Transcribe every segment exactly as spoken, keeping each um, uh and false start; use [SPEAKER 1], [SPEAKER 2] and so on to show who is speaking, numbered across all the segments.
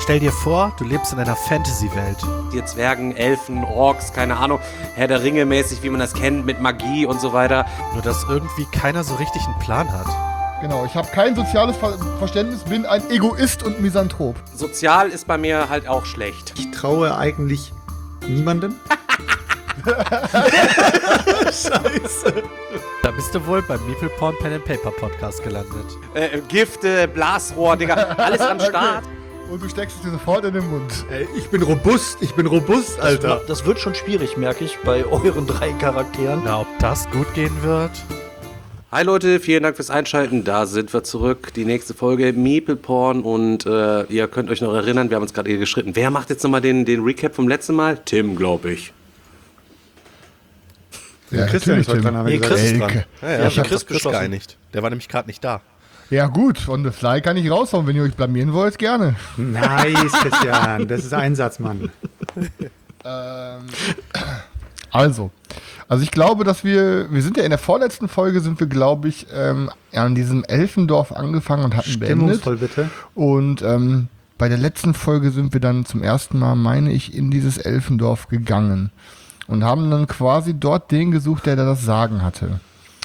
[SPEAKER 1] Stell dir vor, du lebst in einer Fantasy-Welt.
[SPEAKER 2] Die Zwergen, Elfen, Orks, keine Ahnung, Herr der Ringe mäßig, wie man das kennt, mit Magie und so weiter.
[SPEAKER 1] Nur dass irgendwie keiner so richtig einen Plan hat.
[SPEAKER 3] Genau, ich habe kein soziales Ver- Verständnis, bin ein Egoist und Misanthrop.
[SPEAKER 2] Sozial ist bei mir halt auch schlecht.
[SPEAKER 4] Ich traue eigentlich niemandem.
[SPEAKER 1] Scheiße. Da bist du wohl beim Meeple Porn Pen and Paper Podcast gelandet.
[SPEAKER 2] Äh, Gifte, Blasrohr, Digga, alles am Start.
[SPEAKER 3] Okay. Und du steckst es dir sofort in den Mund.
[SPEAKER 4] Ey, ich bin robust, ich bin robust, Alter.
[SPEAKER 5] Das, das wird schon schwierig, merke ich, bei euren drei Charakteren.
[SPEAKER 1] Na, ob das gut gehen wird?
[SPEAKER 2] Hi Leute, vielen Dank fürs Einschalten. Da sind wir zurück. Die nächste Folge Meeple Porn und äh, ihr könnt euch noch erinnern, wir haben uns gerade hier geschritten. Wer macht jetzt nochmal den, den Recap vom letzten Mal? Tim, glaube ich.
[SPEAKER 4] Ja, Christian ist heute dran, haben wir
[SPEAKER 5] Nee,
[SPEAKER 4] gesagt.
[SPEAKER 5] Chris ist
[SPEAKER 3] dran.
[SPEAKER 6] Ja, ja,
[SPEAKER 5] Ja,
[SPEAKER 6] ich hab
[SPEAKER 5] Chris
[SPEAKER 6] Chris, Chris
[SPEAKER 5] beschlossen.
[SPEAKER 6] geeinigt. Der war nämlich gerade nicht da.
[SPEAKER 3] Ja gut, on the fly kann ich raushauen. Wenn ihr euch blamieren wollt, gerne.
[SPEAKER 4] Nice, Christian. Das ist Einsatz, Mann.
[SPEAKER 3] Ähm, also, also ich glaube, dass wir, wir sind ja in der vorletzten Folge, sind wir, glaube ich, ähm, an diesem Elfendorf angefangen und hatten beendet.
[SPEAKER 4] Stimmungsvoll, bitte.
[SPEAKER 3] Und ähm, bei der letzten Folge sind wir dann zum ersten Mal, meine ich, in dieses Elfendorf gegangen. Und haben dann quasi dort den gesucht, der da das Sagen hatte.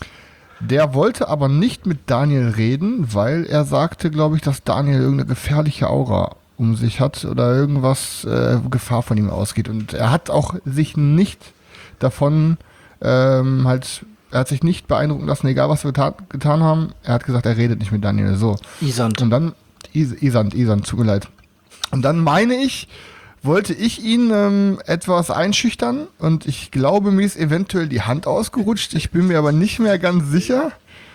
[SPEAKER 3] Der wollte aber nicht mit Daniel reden, weil er sagte, glaube ich, dass Daniel irgendeine gefährliche Aura um sich hat oder irgendwas äh, Gefahr von ihm ausgeht. Und er hat auch sich nicht davon ähm, halt, er hat sich nicht beeindrucken lassen, egal was wir getan, getan haben. Er hat gesagt, er redet nicht mit Daniel. So.
[SPEAKER 5] Isand.
[SPEAKER 3] Und dann, Is, Isand, Isand, tut mir leid. Und dann meine ich, wollte ich ihn ähm, etwas einschüchtern und ich glaube, mir ist eventuell die Hand ausgerutscht. Ich bin mir aber nicht mehr ganz sicher.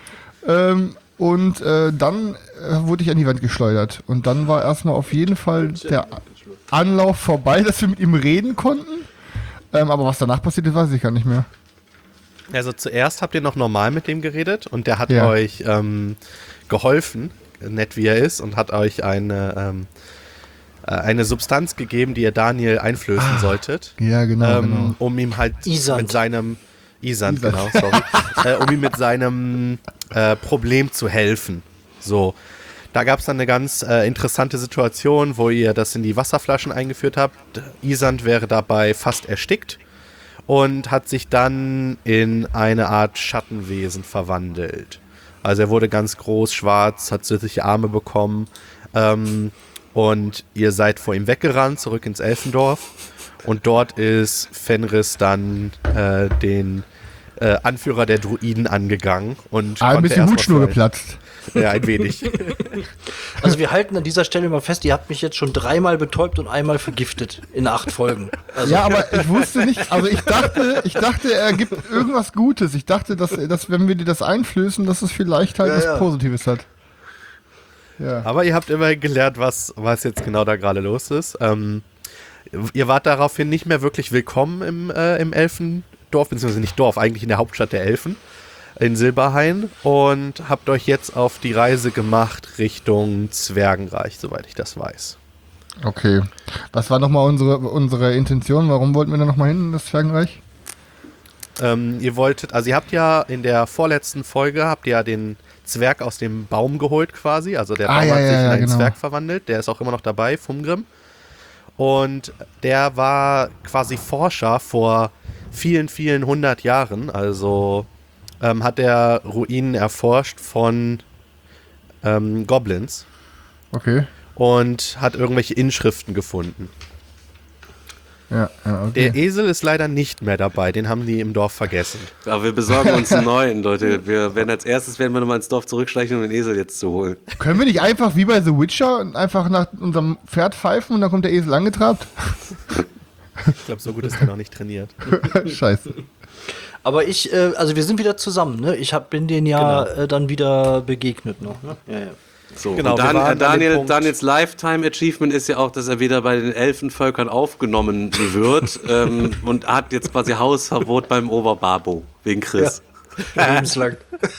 [SPEAKER 3] Ähm, und äh, dann äh, wurde ich an die Wand geschleudert. Und dann war erstmal auf jeden Fall der Anlauf vorbei, dass wir mit ihm reden konnten. Ähm, aber was danach passiert ist, weiß ich gar nicht mehr.
[SPEAKER 6] Also zuerst habt ihr noch normal mit dem geredet und der hat
[SPEAKER 3] Ja.
[SPEAKER 6] euch ähm, geholfen, nett wie er ist, und hat euch eine, ähm, äh, eine Substanz gegeben, die ihr Daniel einflößen solltet.
[SPEAKER 3] Ja, genau,
[SPEAKER 6] ähm,
[SPEAKER 3] genau.
[SPEAKER 6] Um ihm halt
[SPEAKER 5] Isand.
[SPEAKER 6] mit seinem Isand,
[SPEAKER 3] Isand.
[SPEAKER 6] genau, sorry. äh, um ihm mit seinem äh, Problem zu helfen. So. Da gab es dann eine ganz äh, interessante Situation, wo ihr das in die Wasserflaschen eingeführt habt. Isand wäre dabei fast erstickt und hat sich dann in eine Art Schattenwesen verwandelt. Also er wurde ganz groß, schwarz, hat süßliche Arme bekommen ähm, und ihr seid vor ihm weggerannt, zurück ins Elfendorf, und dort ist Fenris dann äh, den äh, Anführer der Druiden angegangen und
[SPEAKER 3] Ah, ein
[SPEAKER 6] konnte
[SPEAKER 3] bisschen
[SPEAKER 6] erstmal
[SPEAKER 3] Hutschnur
[SPEAKER 6] fallen.
[SPEAKER 3] geplatzt.
[SPEAKER 6] Ja, ein wenig.
[SPEAKER 5] Also wir halten an dieser Stelle mal fest, ihr habt mich jetzt schon dreimal betäubt und einmal vergiftet in acht Folgen. Also
[SPEAKER 3] Ja, aber ich wusste nicht, also ich dachte, ich dachte, er gibt irgendwas Gutes. Ich dachte, dass, dass wenn wir dir das einflößen, dass es vielleicht halt
[SPEAKER 5] Ja,
[SPEAKER 3] was
[SPEAKER 5] ja.
[SPEAKER 3] Positives hat. Ja.
[SPEAKER 6] Aber ihr habt immerhin gelernt, was, was jetzt genau da gerade los ist. Ähm, ihr wart daraufhin nicht mehr wirklich willkommen im, äh, im Elfendorf, beziehungsweise nicht Dorf, eigentlich in der Hauptstadt der Elfen, in Silberhain, und habt euch jetzt auf die Reise gemacht Richtung Zwergenreich, soweit ich das weiß.
[SPEAKER 3] Okay. Was war nochmal unsere, unsere Intention? Warum wollten wir da nochmal hin in das Zwergenreich?
[SPEAKER 6] Ähm, ihr wolltet, also ihr habt ja in der vorletzten Folge, habt ihr ja den Zwerg aus dem Baum geholt quasi, also der
[SPEAKER 3] Ah,
[SPEAKER 6] Baum
[SPEAKER 3] ja,
[SPEAKER 6] hat sich
[SPEAKER 3] ja,
[SPEAKER 6] in
[SPEAKER 3] ja,
[SPEAKER 6] einen
[SPEAKER 3] genau.
[SPEAKER 6] Zwerg verwandelt, der ist auch immer noch dabei, Fumgrim. Und der war quasi Forscher vor vielen, vielen hundert Jahren, also ähm, hat er Ruinen erforscht von ähm, Goblins
[SPEAKER 3] Okay.
[SPEAKER 6] und hat irgendwelche Inschriften gefunden.
[SPEAKER 3] Ja, ja, okay.
[SPEAKER 6] Der Esel ist leider nicht mehr dabei, den haben die im Dorf vergessen.
[SPEAKER 2] Aber wir besorgen uns einen neuen, Leute. Wir werden als erstes werden wir nochmal ins Dorf zurückschleichen, um den Esel jetzt zu holen.
[SPEAKER 3] Können wir nicht einfach wie bei The Witcher einfach nach unserem Pferd pfeifen und dann kommt der Esel angetrabt?
[SPEAKER 6] Ich glaube, so gut ist er noch nicht trainiert.
[SPEAKER 3] Scheiße.
[SPEAKER 5] aber ich, äh, also wir sind wieder zusammen, ne? Ich hab, bin denen ja
[SPEAKER 6] Genau.
[SPEAKER 5] äh, dann wieder begegnet noch. Ne? Ja, ja.
[SPEAKER 2] So,
[SPEAKER 6] Genau,
[SPEAKER 2] und
[SPEAKER 6] wir
[SPEAKER 2] Dan
[SPEAKER 6] waren
[SPEAKER 2] äh,
[SPEAKER 6] an dem
[SPEAKER 2] Daniel,
[SPEAKER 6] Punkt-
[SPEAKER 2] Daniels Lifetime Achievement ist ja auch, dass er wieder bei den Elfenvölkern aufgenommen wird ähm, und hat jetzt quasi Hausverbot beim Oberbabo wegen Chris.
[SPEAKER 5] Lebenslang.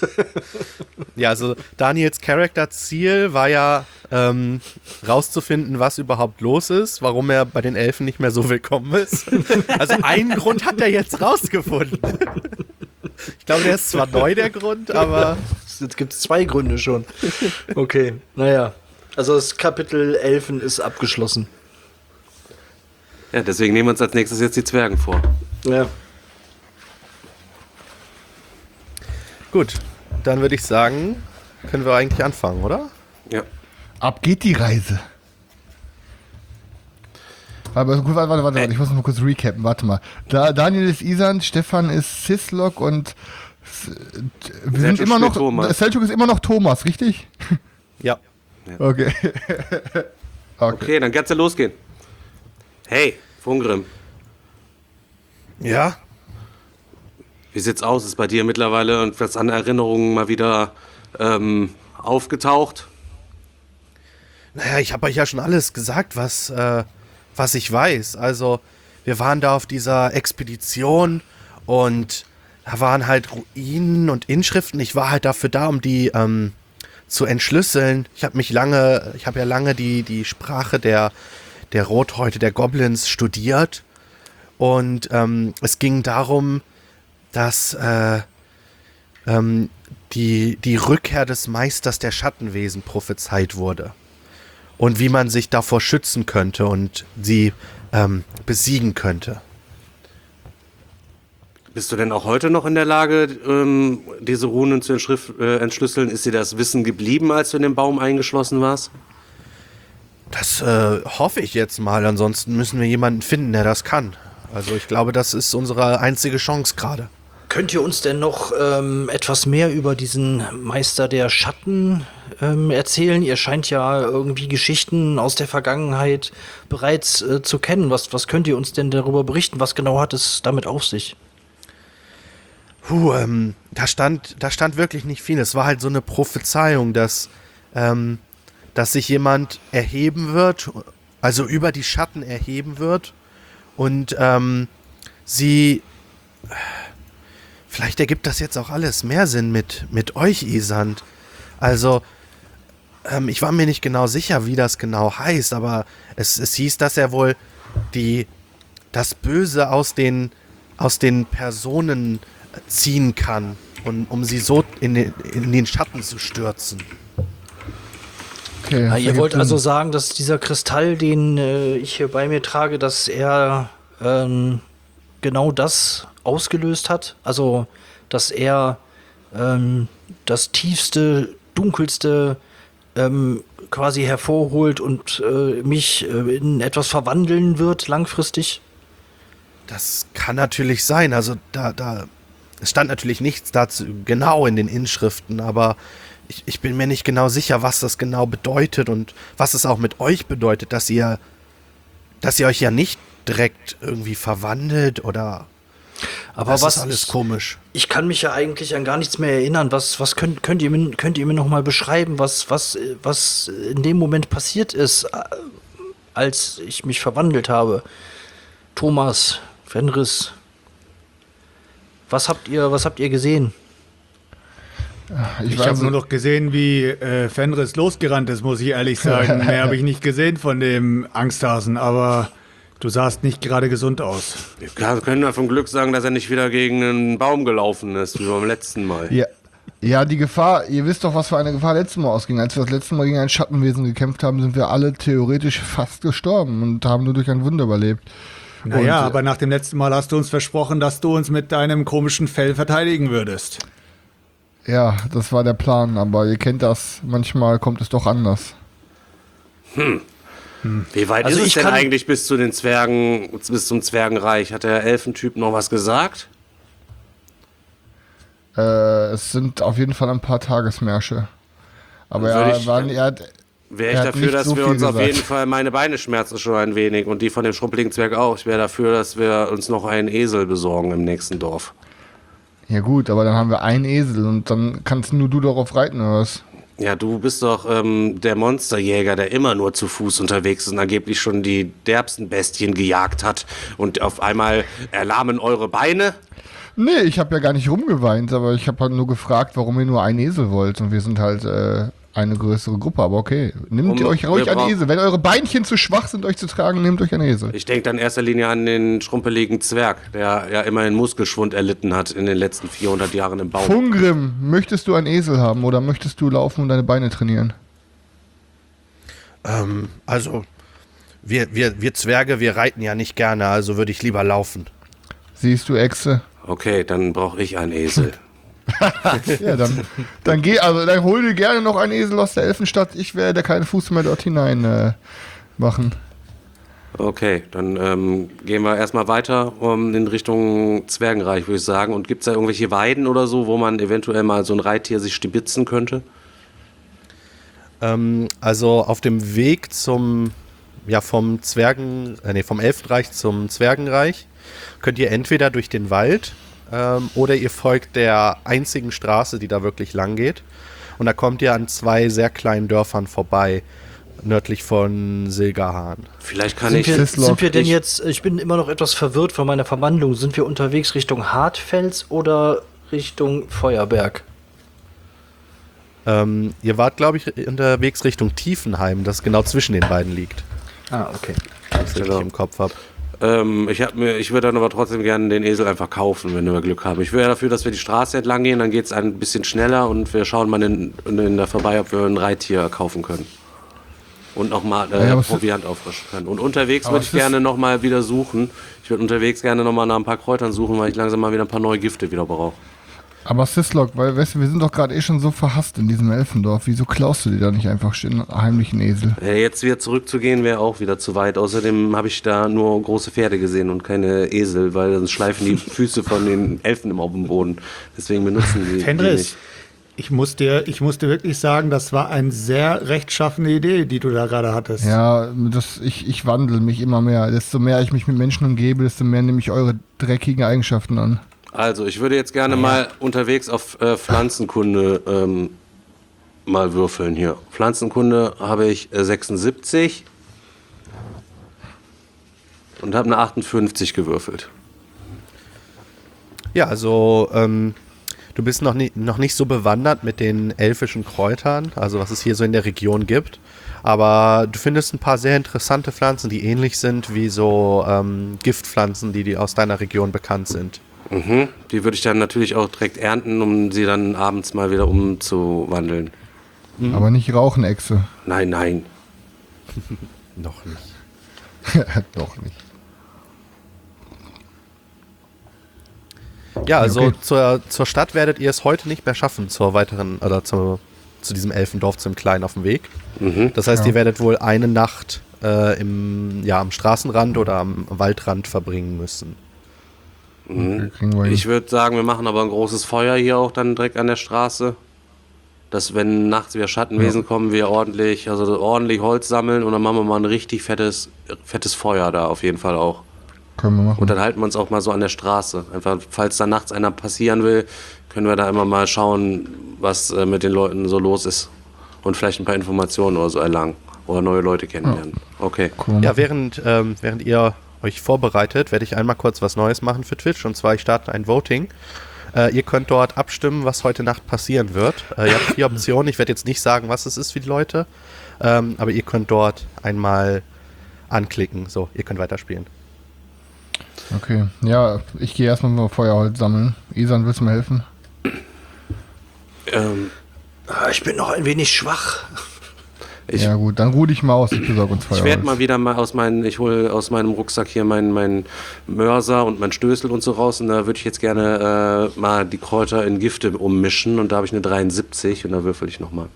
[SPEAKER 6] Ja, also Daniels Charakterziel war ja ähm, rauszufinden, was überhaupt los ist, warum er bei den Elfen nicht mehr so willkommen ist. Also einen Grund hat er jetzt rausgefunden. Ich glaube, der ist zwar neu, der Grund, aber
[SPEAKER 5] Jetzt gibt es zwei Gründe schon. Okay, naja. Also das Kapitel Elfen ist abgeschlossen.
[SPEAKER 2] Ja, deswegen nehmen wir uns als nächstes jetzt die Zwergen vor.
[SPEAKER 5] Ja.
[SPEAKER 6] Gut, dann würde ich sagen, können wir eigentlich anfangen, oder?
[SPEAKER 2] Ja.
[SPEAKER 3] Ab geht die Reise. Warte, warte, warte, warte, warte. Ich muss noch mal kurz recappen. Warte mal. Da, Daniel ist Isan, Stefan ist Sislok und S- wir sind immer noch.
[SPEAKER 2] Thomas.
[SPEAKER 3] Selchuk ist immer noch Thomas, richtig?
[SPEAKER 6] Ja.
[SPEAKER 3] Okay. Okay.
[SPEAKER 2] Okay, dann kann's ja losgehen. Hey, Fungrim,
[SPEAKER 6] Ja?
[SPEAKER 2] wie sieht's aus? Ist bei dir mittlerweile irgendwas an Erinnerungen mal wieder ähm, aufgetaucht?
[SPEAKER 6] Naja, ich habe euch ja schon alles gesagt, was, äh, was ich weiß. Also, wir waren da auf dieser Expedition und da waren halt Ruinen und Inschriften. Ich war halt dafür da, um die ähm, zu entschlüsseln. Ich habe mich lange, ich habe ja lange die, die Sprache der, der Rothäute, der Goblins studiert. Und ähm, es ging darum, dass äh, ähm, die, die Rückkehr des Meisters der Schattenwesen prophezeit wurde. Und wie man sich davor schützen könnte und sie ähm, besiegen könnte.
[SPEAKER 2] Bist du denn auch heute noch in der Lage, ähm, diese Runen zu entschrift, äh, entschlüsseln? Ist dir das Wissen geblieben, als du in den Baum eingeschlossen warst?
[SPEAKER 6] Das äh, hoffe ich jetzt mal, ansonsten müssen wir jemanden finden, der das kann. Also ich glaube, das ist unsere einzige Chance gerade.
[SPEAKER 5] Könnt ihr uns denn noch ähm, etwas mehr über diesen Meister der Schatten ähm, erzählen? Ihr scheint ja irgendwie Geschichten aus der Vergangenheit bereits äh, zu kennen. Was, was könnt ihr uns denn darüber berichten? Was genau hat es damit auf sich?
[SPEAKER 6] Puh, ähm, da stand, da stand wirklich nicht viel. Es war halt so eine Prophezeiung, dass, ähm, dass sich jemand erheben wird, also über die Schatten erheben wird und ähm, sie... Vielleicht ergibt das jetzt auch alles mehr Sinn mit, mit euch, Isand. Also, ähm, ich war mir nicht genau sicher, wie das genau heißt, aber es, es hieß, dass er wohl die, das Böse aus den, aus den Personen ziehen kann, und, um sie so in den, in den Schatten zu stürzen.
[SPEAKER 3] Okay,
[SPEAKER 5] Ja,
[SPEAKER 3] das
[SPEAKER 5] ihr
[SPEAKER 3] ergibt
[SPEAKER 5] wollt
[SPEAKER 3] Sinn.
[SPEAKER 5] also sagen, dass dieser Kristall, den äh, ich hier bei mir trage, dass er ähm, genau das ausgelöst hat? Also, dass er ähm, das tiefste, dunkelste ähm, quasi hervorholt und äh, mich äh, in etwas verwandeln wird langfristig?
[SPEAKER 6] Das kann natürlich sein. Also da, da, es stand natürlich nichts dazu genau in den Inschriften, aber ich, ich bin mir nicht genau sicher, was das genau bedeutet und was es auch mit euch bedeutet, dass ihr, dass ihr euch ja nicht direkt irgendwie verwandelt oder.
[SPEAKER 5] Aber
[SPEAKER 6] das
[SPEAKER 5] was
[SPEAKER 6] ist alles
[SPEAKER 5] ich,
[SPEAKER 6] komisch.
[SPEAKER 5] Ich kann mich ja eigentlich an gar nichts mehr erinnern. Was, was könnt, könnt ihr mir, könnt ihr mir noch mal beschreiben, was, was, was in dem Moment passiert ist, als ich mich verwandelt habe? Thomas, Fenris, was habt ihr, was habt ihr gesehen?
[SPEAKER 3] Ich,
[SPEAKER 4] Ich
[SPEAKER 3] weiß,
[SPEAKER 4] habe nur noch gesehen, wie äh, Fenris losgerannt ist, muss ich ehrlich sagen. Mehr habe ich nicht gesehen von dem Angsthasen, aber du sahst nicht gerade gesund aus.
[SPEAKER 2] Wir können ja vom Glück sagen, dass er nicht wieder gegen einen Baum gelaufen ist, wie beim letzten Mal.
[SPEAKER 3] ja, ja, die Gefahr, ihr wisst doch, was für eine Gefahr letztes Mal ausging. Als wir das letzte Mal gegen ein Schattenwesen gekämpft haben, sind wir alle theoretisch fast gestorben und haben nur durch ein Wunder überlebt.
[SPEAKER 4] Naja,
[SPEAKER 3] Und,
[SPEAKER 4] aber nach dem letzten Mal hast du uns versprochen, dass du uns mit deinem komischen Fell verteidigen würdest.
[SPEAKER 3] Ja, das war der Plan, aber ihr kennt das, manchmal kommt es doch anders.
[SPEAKER 2] Wie weit
[SPEAKER 5] Also
[SPEAKER 2] ist es
[SPEAKER 5] ich
[SPEAKER 2] denn
[SPEAKER 5] kann-
[SPEAKER 2] eigentlich bis zu den Zwergen, bis zum Zwergenreich? Hat der Elfentyp noch was gesagt?
[SPEAKER 3] Äh, es sind auf jeden Fall ein paar Tagesmärsche. Aber
[SPEAKER 2] Würde
[SPEAKER 3] er,
[SPEAKER 2] ich-
[SPEAKER 3] war, er hat,
[SPEAKER 2] Wäre
[SPEAKER 3] Er
[SPEAKER 2] ich
[SPEAKER 3] hat
[SPEAKER 2] dafür,
[SPEAKER 3] nicht
[SPEAKER 2] dass
[SPEAKER 3] so
[SPEAKER 2] wir
[SPEAKER 3] viel
[SPEAKER 2] uns auf
[SPEAKER 3] gesagt.
[SPEAKER 2] jeden Fall, meine Beine schmerzen schon ein wenig und die von dem schrumpeligen Zwerg auch. Ich wäre dafür, dass wir uns noch einen Esel besorgen im nächsten Dorf.
[SPEAKER 3] ja gut, aber dann haben wir einen Esel und dann kannst nur du darauf reiten, oder was?
[SPEAKER 2] Ja, du bist doch ähm, der Monsterjäger, der immer nur zu Fuß unterwegs ist und angeblich schon die derbsten Bestien gejagt hat. Und auf einmal erlahmen eure Beine.
[SPEAKER 3] Nee, ich habe ja gar nicht rumgeweint, aber ich habe halt nur gefragt, warum ihr nur einen Esel wollt. Und wir sind halt äh, eine größere Gruppe, aber okay. Nehmt
[SPEAKER 2] Um-
[SPEAKER 3] ihr euch ruhig
[SPEAKER 2] wir
[SPEAKER 3] einen
[SPEAKER 2] brauchen-
[SPEAKER 3] Esel. Wenn eure Beinchen zu schwach sind, euch zu tragen, nehmt euch einen Esel.
[SPEAKER 2] Ich denke dann in erster Linie an den schrumpeligen Zwerg, der ja immerhin Muskelschwund erlitten hat in den letzten vierhundert Jahren im Baum.
[SPEAKER 3] Fungrim, möchtest du einen Esel haben oder möchtest du laufen und deine Beine trainieren?
[SPEAKER 6] Ähm, also, wir, wir, wir Zwerge, wir reiten ja nicht gerne, also würde ich lieber laufen.
[SPEAKER 3] Siehst du, Echse?
[SPEAKER 2] Okay, dann brauche ich einen Esel.
[SPEAKER 3] Ja, dann, dann geh, also dann hol dir gerne noch einen Esel aus der Elfenstadt. Ich werde keinen Fuß mehr dort hinein äh, machen.
[SPEAKER 2] Okay, dann ähm, gehen wir erstmal weiter um, in Richtung Zwergenreich, würde ich sagen. Und gibt es da irgendwelche Weiden oder so, wo man eventuell mal so ein Reittier sich stibitzen könnte?
[SPEAKER 6] Ähm, also auf dem Weg zum, ja, vom Zwergen, äh, nee, vom Elfenreich zum Zwergenreich könnt ihr entweder durch den Wald ähm, oder ihr folgt der einzigen Straße, die da wirklich lang geht. Und da kommt ihr an zwei sehr kleinen Dörfern vorbei, nördlich von Silgerhahn.
[SPEAKER 2] Vielleicht kann
[SPEAKER 5] Sind
[SPEAKER 2] ich...
[SPEAKER 5] wir,
[SPEAKER 3] Sislok,
[SPEAKER 5] sind wir denn
[SPEAKER 2] ich-
[SPEAKER 5] jetzt, ich bin immer noch etwas verwirrt von meiner Verwandlung, sind wir unterwegs Richtung Hartfels oder Richtung Feuerberg?
[SPEAKER 6] Ähm, ihr wart, glaube ich, unterwegs Richtung Tiefenheim, das genau zwischen den beiden liegt.
[SPEAKER 5] Ah, okay.
[SPEAKER 6] Wenn ich es richtig
[SPEAKER 2] Genau.
[SPEAKER 6] im Kopf habe.
[SPEAKER 2] Ähm, ich, hab mir, ich würde dann aber trotzdem gerne den Esel einfach kaufen, wenn wir Glück haben. Ich wäre dafür, dass wir die Straße entlang gehen, dann geht es ein bisschen schneller und wir schauen mal in, in, in da vorbei, ob wir ein Reittier kaufen können. Und nochmal äh,
[SPEAKER 3] Ja, aber es-
[SPEAKER 2] Proviant auffrischen können. Und unterwegs
[SPEAKER 3] Aber
[SPEAKER 2] würde ich
[SPEAKER 3] es ist-
[SPEAKER 2] gerne nochmal wieder suchen. Ich würde unterwegs gerne nochmal nach ein paar Kräutern suchen, weil ich langsam mal wieder ein paar neue Gifte wieder brauche.
[SPEAKER 3] Aber Sislok, weil, weißt du, wir sind doch gerade eh schon so verhasst in diesem Elfendorf. Wieso klaust du dir da nicht einfach einen heimlichen Esel?
[SPEAKER 2] Äh, jetzt wieder zurückzugehen wäre auch wieder zu weit. Außerdem habe ich da nur große Pferde gesehen und keine Esel, weil dann schleifen die Füße von den Elfen immer auf dem Boden. Deswegen benutzen die, die
[SPEAKER 4] Fenris,
[SPEAKER 2] nicht.
[SPEAKER 4] ich muss, dir, ich muss dir wirklich sagen, das war eine sehr rechtschaffene Idee, die du da gerade hattest.
[SPEAKER 3] Ja, das, ich, ich wandle mich immer mehr. Desto mehr ich mich mit Menschen umgebe, desto mehr nehme ich eure dreckigen Eigenschaften an.
[SPEAKER 2] Also, ich würde jetzt gerne mal unterwegs auf äh, Pflanzenkunde ähm, mal würfeln hier. Pflanzenkunde habe ich äh, sechsundsiebzig und habe eine achtundfünfzig gewürfelt.
[SPEAKER 6] Ja, also ähm, du bist noch, nie, noch nicht so bewandert mit den elfischen Kräutern, also was es hier so in der Region gibt. Aber du findest ein paar sehr interessante Pflanzen, die ähnlich sind wie so ähm, Giftpflanzen, die, die aus deiner Region bekannt sind.
[SPEAKER 2] Mhm. Die würde ich dann natürlich auch direkt ernten, um sie dann abends mal wieder umzuwandeln.
[SPEAKER 3] Aber nicht rauchen, Echse.
[SPEAKER 2] Nein, nein.
[SPEAKER 6] Noch nicht.
[SPEAKER 3] Doch nicht.
[SPEAKER 6] Ja, also
[SPEAKER 3] Okay.
[SPEAKER 6] zur, zur Stadt werdet ihr es heute nicht mehr schaffen, zur weiteren, oder zu, zu diesem Elfendorf, zum Kleinen auf dem Weg.
[SPEAKER 2] Mhm.
[SPEAKER 6] Das heißt,
[SPEAKER 3] Ja.
[SPEAKER 6] ihr werdet wohl eine Nacht äh, im, ja, am Straßenrand oder am Waldrand verbringen müssen.
[SPEAKER 3] Okay, kriegen wir hin.
[SPEAKER 2] Ich würde sagen, wir machen aber ein großes Feuer hier auch dann direkt an der Straße. Dass wenn nachts wieder Schattenwesen kommen, wir ordentlich, also ordentlich Holz sammeln und dann machen wir mal ein richtig fettes, fettes Feuer da auf jeden Fall auch.
[SPEAKER 3] Können wir machen.
[SPEAKER 2] Und dann halten wir uns auch mal so an der Straße. Einfach, falls da nachts einer passieren will, können wir da immer mal schauen, was äh, mit den Leuten so los ist. Und vielleicht ein paar Informationen oder so erlangen. Oder neue Leute kennenlernen. Okay.
[SPEAKER 3] Können wir
[SPEAKER 6] Ja,
[SPEAKER 3] machen.
[SPEAKER 6] während, ähm, während ihr euch vorbereitet, werde ich einmal kurz was Neues machen für Twitch. Und zwar, ich starte ein Voting. Äh, ihr könnt dort abstimmen, was heute Nacht passieren wird. Äh, ihr habt vier Optionen. Ich werde jetzt nicht sagen, was es ist für die Leute. Ähm, aber ihr könnt dort einmal anklicken. So, ihr könnt weiterspielen.
[SPEAKER 3] Okay, ja, ich gehe erstmal mal Feuerholz sammeln. Isan, willst du mir helfen?
[SPEAKER 2] Ähm,
[SPEAKER 5] Ah, Ich bin noch ein wenig schwach.
[SPEAKER 2] ich
[SPEAKER 3] Ja gut, dann ruh dich mal aus, ich besorge uns
[SPEAKER 2] ich
[SPEAKER 3] Feuerholz.
[SPEAKER 2] werde mal wieder mal aus meinen, ich hole aus meinem Rucksack hier meinen, meinen Mörser und meinen Stößel und so raus. Und da würde ich jetzt gerne äh, mal die Kräuter in Gifte ummischen. Und da habe ich eine dreiundsiebzig und da würfel ich nochmal.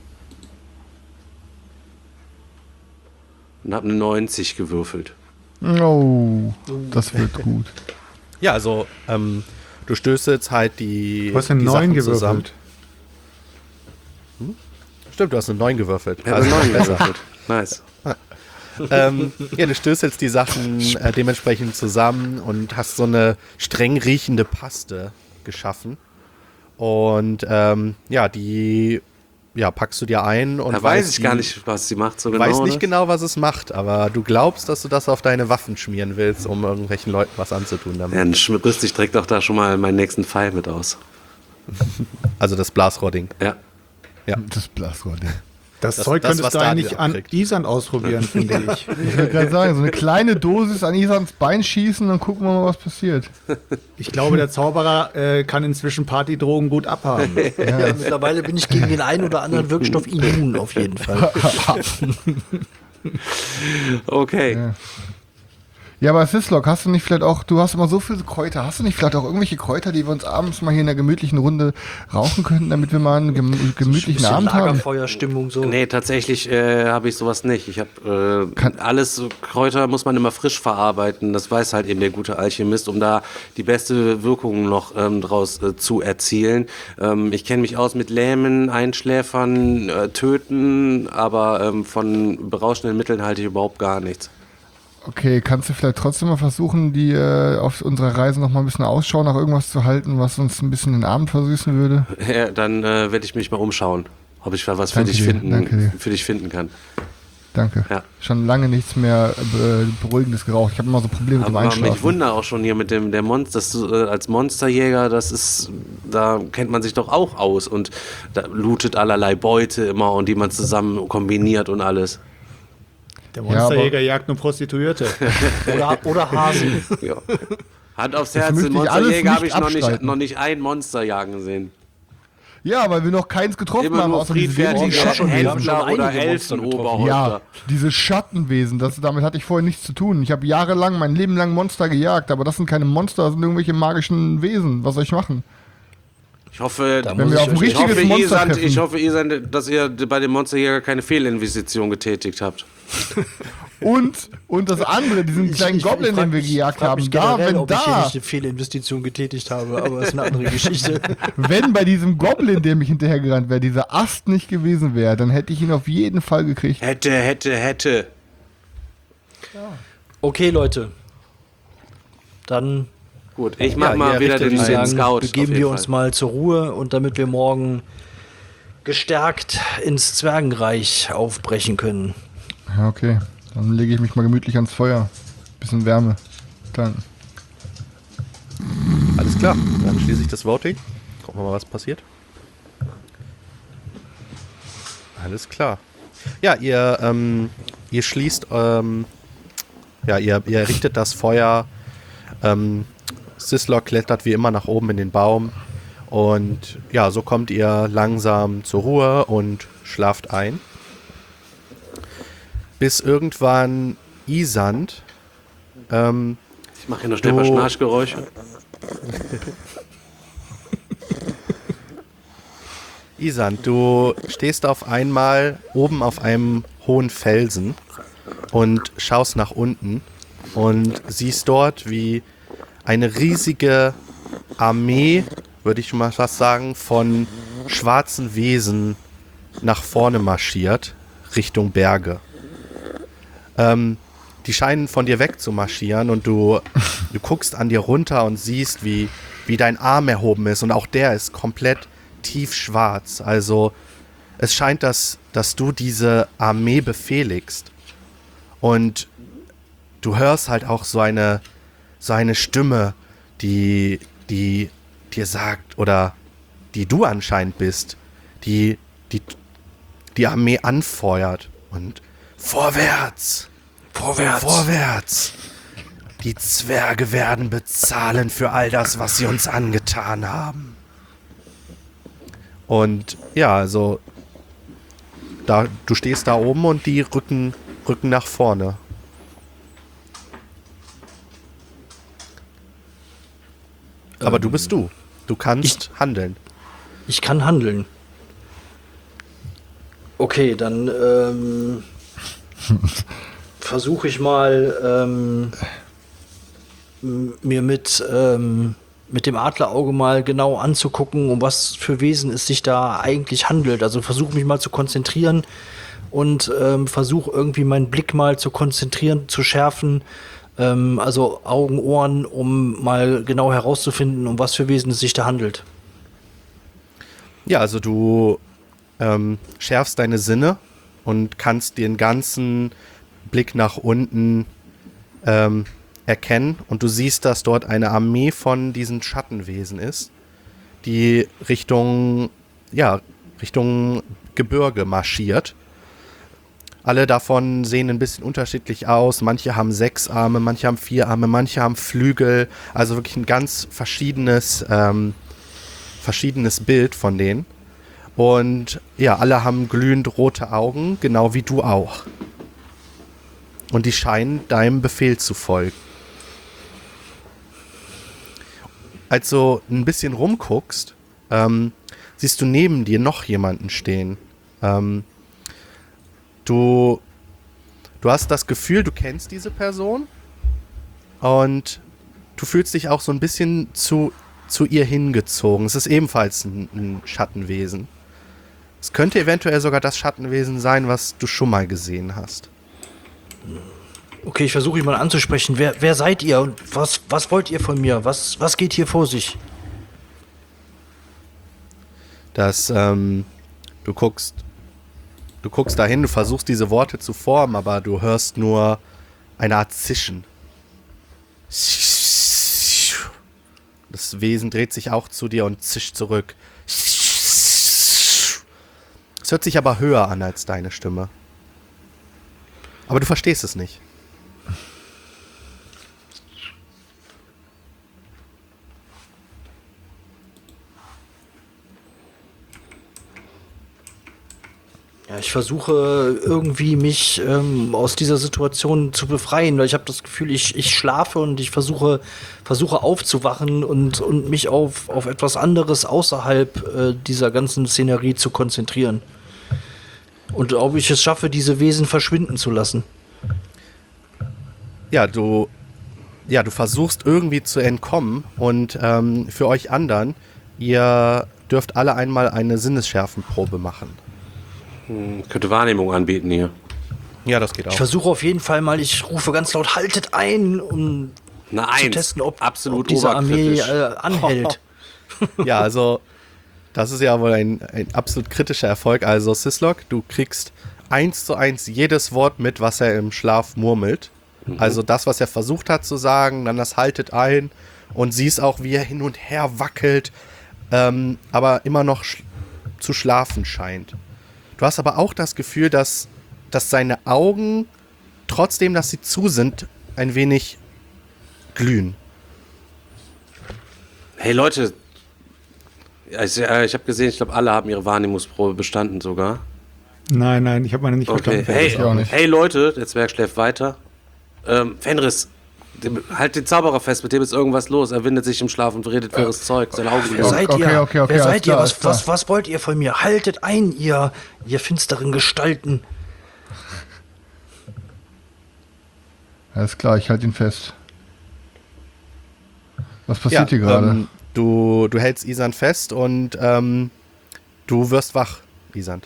[SPEAKER 2] Und habe eine neunzig gewürfelt.
[SPEAKER 3] Oh, das wird gut.
[SPEAKER 6] Ja, also, ähm, du stößt halt die.
[SPEAKER 4] Du hast eine
[SPEAKER 6] die
[SPEAKER 4] neun
[SPEAKER 6] Sachen zusammen.
[SPEAKER 4] gewürfelt.
[SPEAKER 6] Stimmt, du hast eine neun gewürfelt.
[SPEAKER 2] Ich habe eine neun gewürfelt. Nice.
[SPEAKER 6] ähm, ja, du stößt die Sachen äh, dementsprechend zusammen und hast so eine streng riechende Paste geschaffen. Und ähm, ja, die ja, packst du dir ein und
[SPEAKER 2] Da weiß
[SPEAKER 6] weißt
[SPEAKER 2] ich gar
[SPEAKER 6] die-
[SPEAKER 2] nicht, was sie macht so
[SPEAKER 6] Du
[SPEAKER 2] genau.
[SPEAKER 6] weißt nicht
[SPEAKER 2] oder?
[SPEAKER 6] genau, was es macht, aber du glaubst, dass du das auf deine Waffen schmieren willst, um irgendwelchen Leuten was anzutun damit.
[SPEAKER 2] Ja, dann rüste ich direkt auch da schon mal meinen nächsten Pfeil mit aus.
[SPEAKER 6] Also das Blasrohrding.
[SPEAKER 2] Ja.
[SPEAKER 3] Das Blasrohr, der.
[SPEAKER 4] Das,
[SPEAKER 6] Das-
[SPEAKER 4] Zeug
[SPEAKER 6] das,
[SPEAKER 4] könntest
[SPEAKER 6] was
[SPEAKER 4] du
[SPEAKER 6] Daniel
[SPEAKER 4] eigentlich an
[SPEAKER 6] abkriegt.
[SPEAKER 4] Isan ausprobieren, finde ich.
[SPEAKER 3] Ich würde gerade sagen, so eine kleine Dosis an Isans Bein schießen, dann gucken wir mal, was passiert.
[SPEAKER 4] Ich glaube, der Zauberer äh, kann inzwischen Partydrogen gut abhaben.
[SPEAKER 5] Ja, mittlerweile bin ich gegen den einen oder anderen Wirkstoff immun, auf jeden Fall.
[SPEAKER 2] Okay.
[SPEAKER 3] Ja. Ja, aber Syslog, hast du nicht vielleicht auch, du hast immer so viele Kräuter, hast du nicht vielleicht auch irgendwelche Kräuter, die wir uns abends mal hier in der gemütlichen Runde rauchen könnten, damit wir mal einen gem gemütlichen
[SPEAKER 5] Bisschen
[SPEAKER 3] Abend haben?
[SPEAKER 5] Lagerfeuerstimmung so.
[SPEAKER 2] Nee, tatsächlich äh, habe ich sowas nicht. Ich habe äh, alles, so Kräuter muss man immer frisch verarbeiten. Das weiß halt eben der gute Alchemist, um da die beste Wirkung noch ähm, draus äh, zu erzielen. Ähm, ich kenne mich aus mit Lähmen, Einschläfern, äh, Töten, aber ähm, von berauschenden Mitteln halte ich überhaupt gar nichts.
[SPEAKER 3] Okay, kannst du vielleicht trotzdem mal versuchen, die äh, auf unserer Reise noch mal ein bisschen Ausschau nach irgendwas zu halten, was uns ein bisschen den Abend versüßen würde?
[SPEAKER 2] Ja, dann äh, werde ich mich mal umschauen, ob ich was für
[SPEAKER 3] Danke
[SPEAKER 2] dich,
[SPEAKER 3] dir,
[SPEAKER 2] finden,
[SPEAKER 3] danke dir.
[SPEAKER 2] für dich finden kann.
[SPEAKER 3] Danke.
[SPEAKER 2] Ja.
[SPEAKER 3] Schon lange nichts mehr äh, Beruhigendes geraucht. Ich habe immer so Probleme mit dem
[SPEAKER 2] Aber
[SPEAKER 3] Einschlafen.
[SPEAKER 2] mich wundert auch schon hier mit dem der Monster, dass du äh, als Monsterjäger, das ist, da kennt man sich doch auch aus und da lootet allerlei Beute immer und die man zusammen kombiniert und alles.
[SPEAKER 4] Der
[SPEAKER 3] Ja,
[SPEAKER 4] Monsterjäger
[SPEAKER 3] aber-
[SPEAKER 4] jagt nur Prostituierte.
[SPEAKER 5] Oder, oder Hasen.
[SPEAKER 2] Ja. Hand aufs
[SPEAKER 3] Das
[SPEAKER 2] Herz,
[SPEAKER 3] möchte
[SPEAKER 2] den
[SPEAKER 3] ich alles
[SPEAKER 2] Monsterjäger habe
[SPEAKER 3] nicht
[SPEAKER 2] ich noch nicht,
[SPEAKER 3] abstreiten.
[SPEAKER 2] noch nicht ein Monster jagen gesehen.
[SPEAKER 3] Ja, weil wir noch keins getroffen
[SPEAKER 2] Immer
[SPEAKER 3] haben,
[SPEAKER 2] nur
[SPEAKER 3] außer diese
[SPEAKER 2] friedfertige
[SPEAKER 3] dämlichen Schattenwesen.
[SPEAKER 5] Wir haben schon
[SPEAKER 2] Händler oder
[SPEAKER 5] einige Monster getroffen.
[SPEAKER 2] Elfenoberhäupter.
[SPEAKER 3] Ja, diese Schattenwesen, das, damit hatte ich vorher nichts zu tun. Ich habe jahrelang, mein Leben lang Monster gejagt, aber das sind keine Monster, das sind irgendwelche magischen Wesen. Was soll ich machen?
[SPEAKER 2] Ich hoffe,
[SPEAKER 5] Da
[SPEAKER 3] Wenn
[SPEAKER 5] muss
[SPEAKER 3] wir
[SPEAKER 5] ich
[SPEAKER 3] auf ein
[SPEAKER 5] euch-
[SPEAKER 2] ich
[SPEAKER 3] richtiges
[SPEAKER 2] hoffe,
[SPEAKER 3] Monster
[SPEAKER 2] Isand,
[SPEAKER 3] treffen.
[SPEAKER 2] ich hoffe, Isand, dass ihr bei dem Monsterjäger keine Fehlinvestition getätigt habt.
[SPEAKER 3] Und, und das andere, diesen kleinen
[SPEAKER 5] Ich- ich-
[SPEAKER 3] Goblin,
[SPEAKER 5] ich frag
[SPEAKER 3] den wir
[SPEAKER 5] mich-
[SPEAKER 3] gejagt
[SPEAKER 5] frag
[SPEAKER 3] haben,
[SPEAKER 5] mich
[SPEAKER 3] da,
[SPEAKER 5] generell,
[SPEAKER 3] wenn
[SPEAKER 5] ob ich hier
[SPEAKER 3] da,
[SPEAKER 5] nicht eine Fehlinvestition getätigt habe, aber das ist eine andere Geschichte.
[SPEAKER 3] wenn bei diesem Goblin, der mich hinterhergerannt wäre, dieser Ast nicht gewesen wäre, dann hätte ich ihn auf jeden Fall gekriegt.
[SPEAKER 2] Hätte, hätte, hätte.
[SPEAKER 5] Okay, Leute. Dann
[SPEAKER 2] Gut, ich mach
[SPEAKER 6] Ja,
[SPEAKER 2] mal
[SPEAKER 6] ihr
[SPEAKER 2] wieder
[SPEAKER 6] richtet
[SPEAKER 2] den,
[SPEAKER 6] euch
[SPEAKER 2] den
[SPEAKER 5] sagen,
[SPEAKER 2] Scout. auf
[SPEAKER 5] begeben
[SPEAKER 2] jeden
[SPEAKER 5] wir uns
[SPEAKER 2] Fall.
[SPEAKER 5] mal zur Ruhe und damit wir morgen gestärkt ins Zwergenreich aufbrechen können.
[SPEAKER 3] Ja, okay. Dann lege ich mich mal gemütlich ans Feuer. Bisschen Wärme. Dann.
[SPEAKER 6] Alles klar, dann schließe ich das Voting. Gucken wir mal, was passiert. Alles klar. Ja, ihr, ähm, ihr schließt, ähm, ja, ihr, ihr richtet das Feuer. Ähm, Syslog klettert wie immer nach oben in den Baum. Und ja, so kommt ihr langsam zur Ruhe und schlaft ein. Bis irgendwann Isand ähm,
[SPEAKER 2] Ich mache hier noch schnell ein paar
[SPEAKER 6] Du-
[SPEAKER 2] Schnarchgeräusche.
[SPEAKER 6] Isand, du stehst auf einmal oben auf einem hohen Felsen und schaust nach unten und siehst dort, wie eine riesige Armee, würde ich mal fast sagen, von schwarzen Wesen nach vorne marschiert, Richtung Berge. Ähm, die scheinen von dir weg zu marschieren und du, du guckst an dir runter und siehst, wie, wie dein Arm erhoben ist und auch der ist komplett tiefschwarz. Also es scheint, dass, dass du diese Armee befehligst. Und du hörst halt auch so eine, so eine Stimme, die, die dir sagt, oder die du anscheinend bist, die die, die Armee anfeuert. Und vorwärts!
[SPEAKER 5] Vorwärts!
[SPEAKER 6] Vorwärts! Die Zwerge werden bezahlen für all das, was sie uns angetan haben. Und ja, also da, du stehst da oben und die rücken, rücken nach vorne. Aber du bist du. Du kannst handeln.
[SPEAKER 5] Ich kann handeln. Okay, dann ähm, versuche ich mal ähm, m- mir mit, ähm, mit dem Adlerauge mal genau anzugucken, um was für Wesen es sich da eigentlich handelt. Also versuche mich mal zu konzentrieren und ähm, versuche irgendwie meinen Blick mal zu konzentrieren, zu schärfen. Ähm, also Augen, Ohren, um mal genau herauszufinden, um was für Wesen es sich da handelt.
[SPEAKER 6] Ja, also du ähm, schärfst deine Sinne und kannst den ganzen Blick nach unten ähm, erkennen. Und du siehst, dass dort eine Armee von diesen Schattenwesen ist, die Richtung, ja, Richtung Gebirge marschiert. Alle davon sehen ein bisschen unterschiedlich aus. Manche haben sechs Arme, manche haben vier Arme, manche haben Flügel. Also wirklich ein ganz verschiedenes, ähm, verschiedenes Bild von denen. Und ja, alle haben glühend rote Augen, genau wie du auch. und die scheinen deinem Befehl zu folgen. Als du ein bisschen rumguckst, ähm, siehst du neben dir noch jemanden stehen. Ähm, du, du hast das Gefühl, du kennst diese Person und du fühlst dich auch so ein bisschen zu, zu ihr hingezogen. Es ist ebenfalls ein, ein Schattenwesen. Es könnte eventuell sogar das Schattenwesen sein, was du schon mal gesehen hast.
[SPEAKER 5] Okay, ich versuche ihn mal anzusprechen. Wer, wer seid ihr und was, was wollt ihr von mir? Was, was geht hier vor sich?
[SPEAKER 6] Dass ähm, du guckst, du guckst dahin, du versuchst diese Worte zu formen, aber du hörst nur eine Art Zischen. Das Wesen dreht sich auch zu dir und zischt zurück. Es hört sich aber höher an als deine Stimme. Aber du verstehst es nicht.
[SPEAKER 5] Ja, ich versuche irgendwie mich ähm, aus dieser Situation zu befreien, weil ich habe das Gefühl, ich, ich schlafe und ich versuche, versuche aufzuwachen und, und mich auf, auf etwas anderes außerhalb äh, dieser ganzen Szenerie zu konzentrieren. Und ob ich es schaffe, diese Wesen verschwinden zu lassen.
[SPEAKER 6] Ja, du, ja, du versuchst irgendwie zu entkommen und ähm, für euch anderen, ihr dürft alle einmal eine Sinnesschärfenprobe machen.
[SPEAKER 2] Hm, könnte Wahrnehmung anbieten hier.
[SPEAKER 6] Ja, das geht auch.
[SPEAKER 5] Ich versuche auf jeden Fall mal, ich rufe ganz laut, haltet ein, um
[SPEAKER 2] Eine
[SPEAKER 5] zu
[SPEAKER 2] Eins.
[SPEAKER 5] testen, ob,
[SPEAKER 2] Absolut
[SPEAKER 5] ob diese Armee
[SPEAKER 2] oberkritisch.
[SPEAKER 5] äh, anhält.
[SPEAKER 6] Ja, also das ist ja wohl ein, ein absolut kritischer Erfolg. Also Syslog, du kriegst eins zu eins jedes Wort mit, was er im Schlaf murmelt. Mhm. Also das, was er versucht hat zu sagen, dann das haltet ein und siehst auch, wie er hin und her wackelt, ähm, aber immer noch sch- zu schlafen scheint. Du hast aber auch das Gefühl, dass, dass seine Augen, trotzdem, dass sie zu sind, ein wenig glühen.
[SPEAKER 2] Hey Leute, ich, äh, ich habe gesehen, ich glaube, alle haben ihre Wahrnehmungsprobe bestanden sogar.
[SPEAKER 4] Nein, nein, ich habe meine nicht
[SPEAKER 2] Okay,
[SPEAKER 4] verstanden.
[SPEAKER 2] hey,
[SPEAKER 3] Ich auch nicht.
[SPEAKER 2] hey Leute, der Zwerg schläft weiter. Ähm, Fenris, dem, halt den Zauberer fest, mit dem ist irgendwas los. Er windet sich im Schlaf und redet wirres Zeug. Seine Augen
[SPEAKER 5] Wer
[SPEAKER 2] glühen.
[SPEAKER 5] seid
[SPEAKER 3] Okay,
[SPEAKER 5] ihr?
[SPEAKER 3] okay, okay,
[SPEAKER 5] Wer
[SPEAKER 3] alles
[SPEAKER 5] seid
[SPEAKER 3] klar,
[SPEAKER 5] ihr? Was,
[SPEAKER 3] alles klar.
[SPEAKER 5] was, was wollt ihr von mir? Haltet ein, ihr, ihr finsteren Gestalten.
[SPEAKER 3] Alles klar, ich halte ihn fest. Was passiert hier gerade?
[SPEAKER 6] Ähm, du, du hältst Isand fest und ähm, du wirst wach, Isand.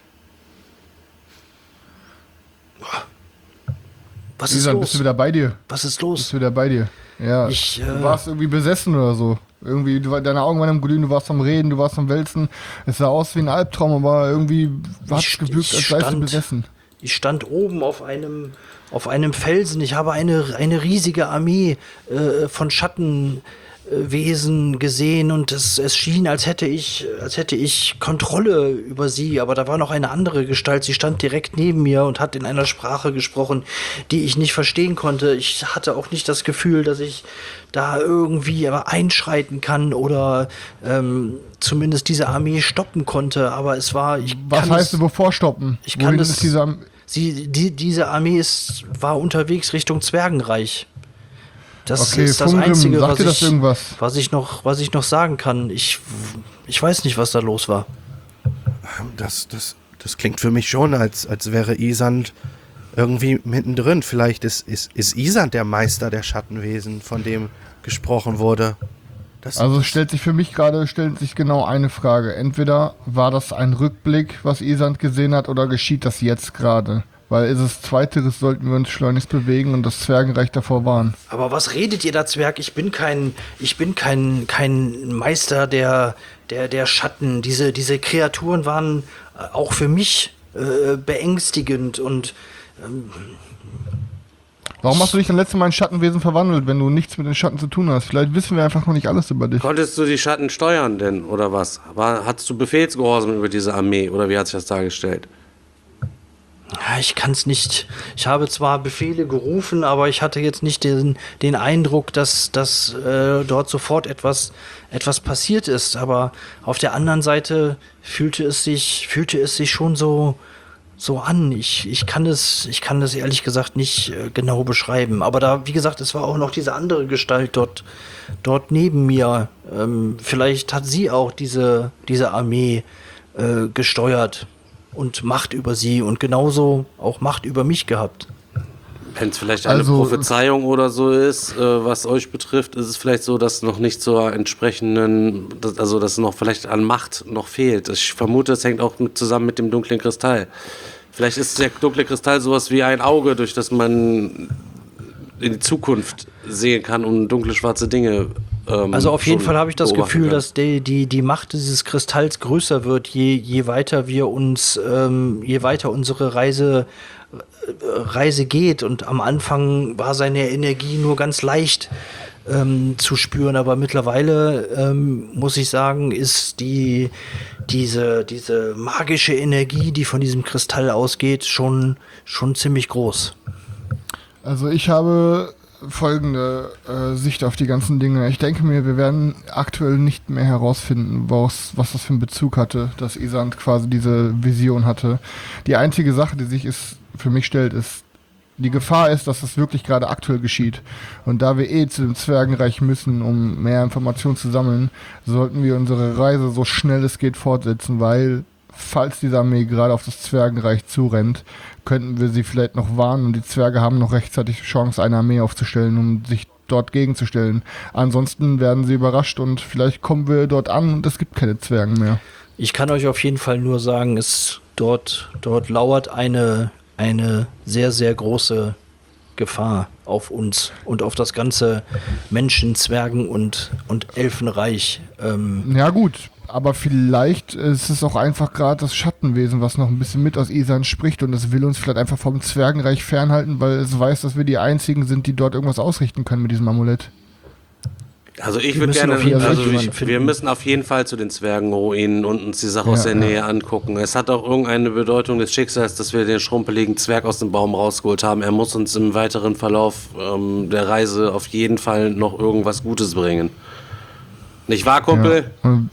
[SPEAKER 5] Was ist
[SPEAKER 3] Isan,
[SPEAKER 5] los?
[SPEAKER 3] bist du wieder bei dir?
[SPEAKER 5] Was ist
[SPEAKER 3] Bist
[SPEAKER 5] los?
[SPEAKER 3] du wieder bei dir? Ja,
[SPEAKER 5] Ich, äh,
[SPEAKER 3] du warst irgendwie besessen oder so. Irgendwie, du, war- deine Augen waren am Glühen, du warst am Reden, du warst am Wälzen. Es sah aus wie ein Albtraum, aber irgendwie hat es
[SPEAKER 5] Ich-
[SPEAKER 3] gewirkt,
[SPEAKER 5] ich
[SPEAKER 3] als seist du
[SPEAKER 5] stand-
[SPEAKER 3] besessen.
[SPEAKER 5] Ich stand oben auf einem, auf einem Felsen. Ich habe eine, eine riesige Armee äh, von Schattenwesen gesehen und es, es schien, als hätte ich, als hätte ich Kontrolle über sie. Aber da war noch eine andere Gestalt. Sie stand direkt neben mir und hat in einer Sprache gesprochen, die ich nicht verstehen konnte. Ich hatte auch nicht das Gefühl, dass ich da irgendwie einschreiten kann oder ähm, zumindest diese Armee stoppen konnte. Aber es war, ich
[SPEAKER 3] Was
[SPEAKER 5] kann
[SPEAKER 3] heißt
[SPEAKER 5] es,
[SPEAKER 3] du, bevor stoppen?
[SPEAKER 5] ich kann
[SPEAKER 3] Wohin
[SPEAKER 5] das-
[SPEAKER 3] ist dieser Am-
[SPEAKER 5] Sie, die, diese Armee ist, war unterwegs Richtung Zwergenreich. Das
[SPEAKER 3] Okay,
[SPEAKER 5] ist das
[SPEAKER 3] Fungrim,
[SPEAKER 5] Einzige,
[SPEAKER 3] sagt
[SPEAKER 5] was
[SPEAKER 3] dir das
[SPEAKER 5] ich,
[SPEAKER 3] irgendwas?
[SPEAKER 5] was, ich noch, was ich noch sagen kann. Ich, ich weiß nicht, was da los war.
[SPEAKER 6] Das, das, das klingt für mich schon, als, als wäre Isand irgendwie mittendrin. Vielleicht ist, ist, ist Isand der Meister der Schattenwesen, von dem gesprochen wurde. Das,
[SPEAKER 3] Also es stellt sich für mich gerade, stellt sich genau eine Frage. Entweder war das ein Rückblick, was Isand gesehen hat, oder geschieht das jetzt gerade? Weil ist es Zweiteres, sollten wir uns schleunigst bewegen und das Zwergenreich davor warnen.
[SPEAKER 5] Aber was redet ihr da, Zwerg? Ich bin kein, ich bin kein, kein Meister der, der, der Schatten. Diese, diese Kreaturen waren äh, auch für mich äh, beängstigend und
[SPEAKER 3] Warum hast du dich dann letztes Mal in Schattenwesen verwandelt, wenn du nichts mit den Schatten zu tun hast? Vielleicht wissen wir einfach noch nicht alles über dich.
[SPEAKER 2] Konntest du die Schatten steuern denn, oder was? War, hattest du Befehlsgehorsam über diese Armee, oder wie hat sich das dargestellt?
[SPEAKER 5] ja, ich kann es nicht. Ich habe zwar Befehle gerufen, aber ich hatte jetzt nicht den, den Eindruck, dass, dass äh, dort sofort etwas, etwas passiert ist. Aber auf der anderen Seite fühlte es sich, fühlte es sich schon so, so an. Ich, ich kann das, ich kann das ehrlich gesagt nicht äh, genau beschreiben. Aber da, wie gesagt, es war auch noch diese andere Gestalt dort, dort neben mir. Ähm, vielleicht hat sie auch diese, diese Armee äh, gesteuert und Macht über sie und genauso auch Macht über mich gehabt.
[SPEAKER 2] Wenn es vielleicht eine
[SPEAKER 3] Also-
[SPEAKER 2] Prophezeiung oder so ist, äh, was euch betrifft, ist es vielleicht so, dass noch nicht zur entsprechenden, dass, also dass noch vielleicht an Macht noch fehlt. Ich vermute, es hängt auch mit, zusammen mit dem dunklen Kristall. Vielleicht ist der dunkle Kristall sowas wie ein Auge, durch das man in die Zukunft sehen kann und dunkle, schwarze Dinge. Ähm,
[SPEAKER 5] Also auf jeden
[SPEAKER 2] schon
[SPEAKER 5] Fall habe ich das
[SPEAKER 2] beobachten
[SPEAKER 5] Gefühl,
[SPEAKER 2] kann.
[SPEAKER 5] dass die, die, die Macht dieses Kristalls größer wird, je, je weiter wir uns, ähm, je weiter unsere Reise, äh, Reise geht. Und am Anfang war seine Energie nur ganz leicht ähm, zu spüren, aber mittlerweile ähm, muss ich sagen, ist die, diese, diese magische Energie, die von diesem Kristall ausgeht, schon, schon ziemlich groß.
[SPEAKER 3] Also ich habe folgende äh, Sicht auf die ganzen Dinge. Ich denke mir, wir werden aktuell nicht mehr herausfinden, was, was das für einen Bezug hatte, dass Isand quasi diese Vision hatte. Die einzige Sache, die sich ist, für mich stellt, ist, die Gefahr ist, dass das wirklich gerade aktuell geschieht. Und da wir eh zu dem Zwergenreich müssen, um mehr Informationen zu sammeln, sollten wir unsere Reise so schnell es geht fortsetzen, weil falls diese Armee gerade auf das Zwergenreich zurennt, könnten wir sie vielleicht noch warnen und die Zwerge haben noch rechtzeitig die Chance, eine Armee aufzustellen, um sich dort gegenzustellen. Ansonsten werden sie überrascht und vielleicht kommen wir dort an und es gibt keine Zwergen mehr.
[SPEAKER 5] Ich kann euch auf jeden Fall nur sagen, es dort, dort lauert eine, eine sehr, sehr große Gefahr auf uns und auf das ganze Menschen-, Zwergen- und, und Elfenreich. Ähm,
[SPEAKER 3] Ja gut, aber vielleicht ist es auch einfach gerade das Schattenwesen, was noch ein bisschen mit aus Isand spricht und es will uns vielleicht einfach vom Zwergenreich fernhalten, weil es weiß, dass wir die Einzigen sind, die dort irgendwas ausrichten können mit diesem Amulett.
[SPEAKER 2] Also ich
[SPEAKER 5] Wir
[SPEAKER 2] würde
[SPEAKER 5] müssen
[SPEAKER 2] gerne,
[SPEAKER 5] auf jeden
[SPEAKER 3] Fall
[SPEAKER 2] also
[SPEAKER 5] jemanden
[SPEAKER 2] ich, wir
[SPEAKER 5] finden.
[SPEAKER 2] müssen auf jeden Fall zu den Zwergenruinen und uns die Sache aus
[SPEAKER 3] Ja,
[SPEAKER 2] der
[SPEAKER 3] ja.
[SPEAKER 2] Nähe angucken. Es hat auch irgendeine Bedeutung des Schicksals, dass wir den schrumpeligen Zwerg aus dem Baum rausgeholt haben. Er muss uns im weiteren Verlauf ähm, der Reise auf jeden Fall noch irgendwas Gutes bringen. Nicht wahr, Kumpel?
[SPEAKER 3] Ja. Und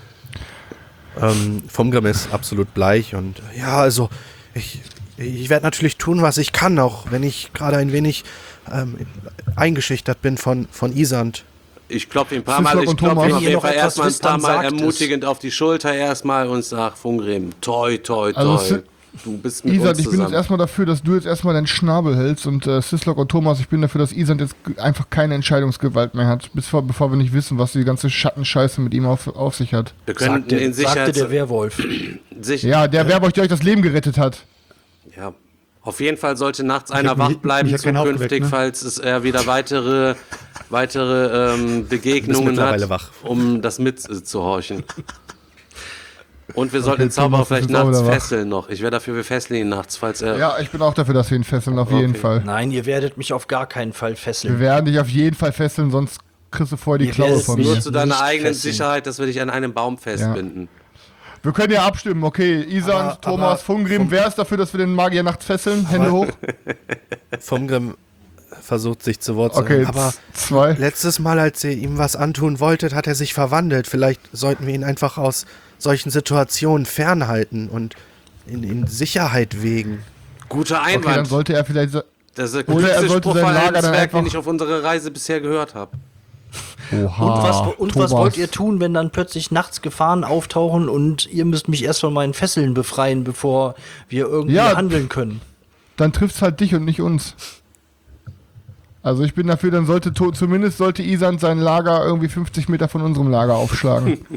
[SPEAKER 6] Ähm, Fumgrim ist absolut bleich und ja, also ich, ich werde natürlich tun, was ich kann, auch wenn ich gerade ein wenig ähm, eingeschüchtert bin von, von Isand.
[SPEAKER 2] Ich klopfe ihn ein paar
[SPEAKER 3] Syslog
[SPEAKER 2] Mal, ich
[SPEAKER 3] und
[SPEAKER 2] klopfe
[SPEAKER 3] Thomas.
[SPEAKER 2] ihn auf
[SPEAKER 5] Wenn ihr
[SPEAKER 2] jeden
[SPEAKER 5] noch
[SPEAKER 2] Fall
[SPEAKER 5] etwas
[SPEAKER 2] erstmal ein
[SPEAKER 5] wisst,
[SPEAKER 2] paar
[SPEAKER 5] dann
[SPEAKER 2] Mal
[SPEAKER 5] sagt es.
[SPEAKER 2] ermutigend auf die Schulter erstmal und sag, Fungrim, toi, toi, toi.
[SPEAKER 3] Also Sy-
[SPEAKER 2] du bist mit
[SPEAKER 3] Isand,
[SPEAKER 2] uns
[SPEAKER 3] ich bin jetzt
[SPEAKER 2] zusammen.
[SPEAKER 3] erstmal dafür, dass du jetzt erstmal deinen Schnabel hältst und äh, Syslog und Thomas, ich bin dafür, dass Isand jetzt g- einfach keine Entscheidungsgewalt mehr hat, bis vor, bevor wir nicht wissen, was die ganze Schattenscheiße mit ihm auf, auf sich hat.
[SPEAKER 2] Wir können
[SPEAKER 5] sagte,
[SPEAKER 2] in
[SPEAKER 5] sagte
[SPEAKER 2] Sicherheit...
[SPEAKER 5] der Werwolf.
[SPEAKER 2] sich,
[SPEAKER 3] Ja, der Werwolf, der euch das Leben gerettet hat.
[SPEAKER 2] Ja, auf jeden Fall sollte nachts
[SPEAKER 4] hab
[SPEAKER 2] einer
[SPEAKER 4] mich-
[SPEAKER 2] wach bleiben,
[SPEAKER 4] ich hab keinen
[SPEAKER 2] zukünftig,
[SPEAKER 4] aufgeweckt, ne?
[SPEAKER 2] falls es er wieder weitere, weitere ähm, Begegnungen
[SPEAKER 6] mittlerweile
[SPEAKER 2] hat,
[SPEAKER 6] wach.
[SPEAKER 2] um das mitzuhorchen. Und wir sollten
[SPEAKER 3] Okay,
[SPEAKER 2] den Zauberer
[SPEAKER 3] Thomas,
[SPEAKER 2] vielleicht
[SPEAKER 3] ist jetzt auch
[SPEAKER 2] nachts
[SPEAKER 3] wieder wach.
[SPEAKER 2] fesseln noch. Ich wäre dafür, wir fesseln ihn nachts, falls er...
[SPEAKER 3] Ja, ich bin auch dafür, dass wir ihn fesseln, auf jeden
[SPEAKER 2] Okay.
[SPEAKER 3] Fall.
[SPEAKER 5] Nein, ihr werdet mich auf gar keinen Fall
[SPEAKER 3] Wir
[SPEAKER 5] fesseln.
[SPEAKER 3] werden dich auf jeden Fall fesseln, sonst kriegst du vorher die
[SPEAKER 5] Ihr
[SPEAKER 3] Klaue
[SPEAKER 5] werdet
[SPEAKER 3] von
[SPEAKER 5] mich
[SPEAKER 2] Nur
[SPEAKER 3] mir.
[SPEAKER 2] zu deiner
[SPEAKER 5] nicht
[SPEAKER 2] eigenen
[SPEAKER 5] fesseln.
[SPEAKER 2] Sicherheit, dass wir dich an einem Baum festbinden.
[SPEAKER 3] Wir können ja abstimmen, okay. Isand,
[SPEAKER 6] Aber-
[SPEAKER 3] Thomas,
[SPEAKER 6] aber
[SPEAKER 3] Fungrim,
[SPEAKER 6] vom-
[SPEAKER 3] wer ist dafür, dass wir den Magier nachts fesseln? Hände hoch.
[SPEAKER 6] Fumgrim versucht sich zu Wort zu
[SPEAKER 3] Okay,
[SPEAKER 6] melden, aber
[SPEAKER 3] z- zwei.
[SPEAKER 6] letztes Mal, als ihr ihm was antun wolltet, hat er sich verwandelt. Vielleicht sollten wir ihn einfach aus solchen Situationen fernhalten und in, in Sicherheit wägen.
[SPEAKER 2] Guter
[SPEAKER 3] Okay, dann
[SPEAKER 2] Einwand.
[SPEAKER 3] sollte er vielleicht... so-
[SPEAKER 2] das ist der
[SPEAKER 3] Oder er
[SPEAKER 2] klügste
[SPEAKER 3] sollte
[SPEAKER 2] Spruch
[SPEAKER 3] sein
[SPEAKER 2] von
[SPEAKER 3] Lager
[SPEAKER 2] einem
[SPEAKER 3] dann
[SPEAKER 2] Zwerg,
[SPEAKER 3] einfach-
[SPEAKER 2] den ich auf unserer Reise bisher gehört habe.
[SPEAKER 3] Oha,
[SPEAKER 5] Und, was, und was
[SPEAKER 3] Thomas.
[SPEAKER 5] wollt ihr tun, wenn dann plötzlich nachts Gefahren auftauchen und ihr müsst mich erst von meinen Fesseln befreien, bevor wir irgendwie
[SPEAKER 3] Ja.
[SPEAKER 5] handeln können?
[SPEAKER 3] Dann trifft's halt dich und nicht uns. Also ich bin dafür, dann sollte to- zumindest sollte Isand sein Lager irgendwie fünfzig Meter von unserem Lager aufschlagen.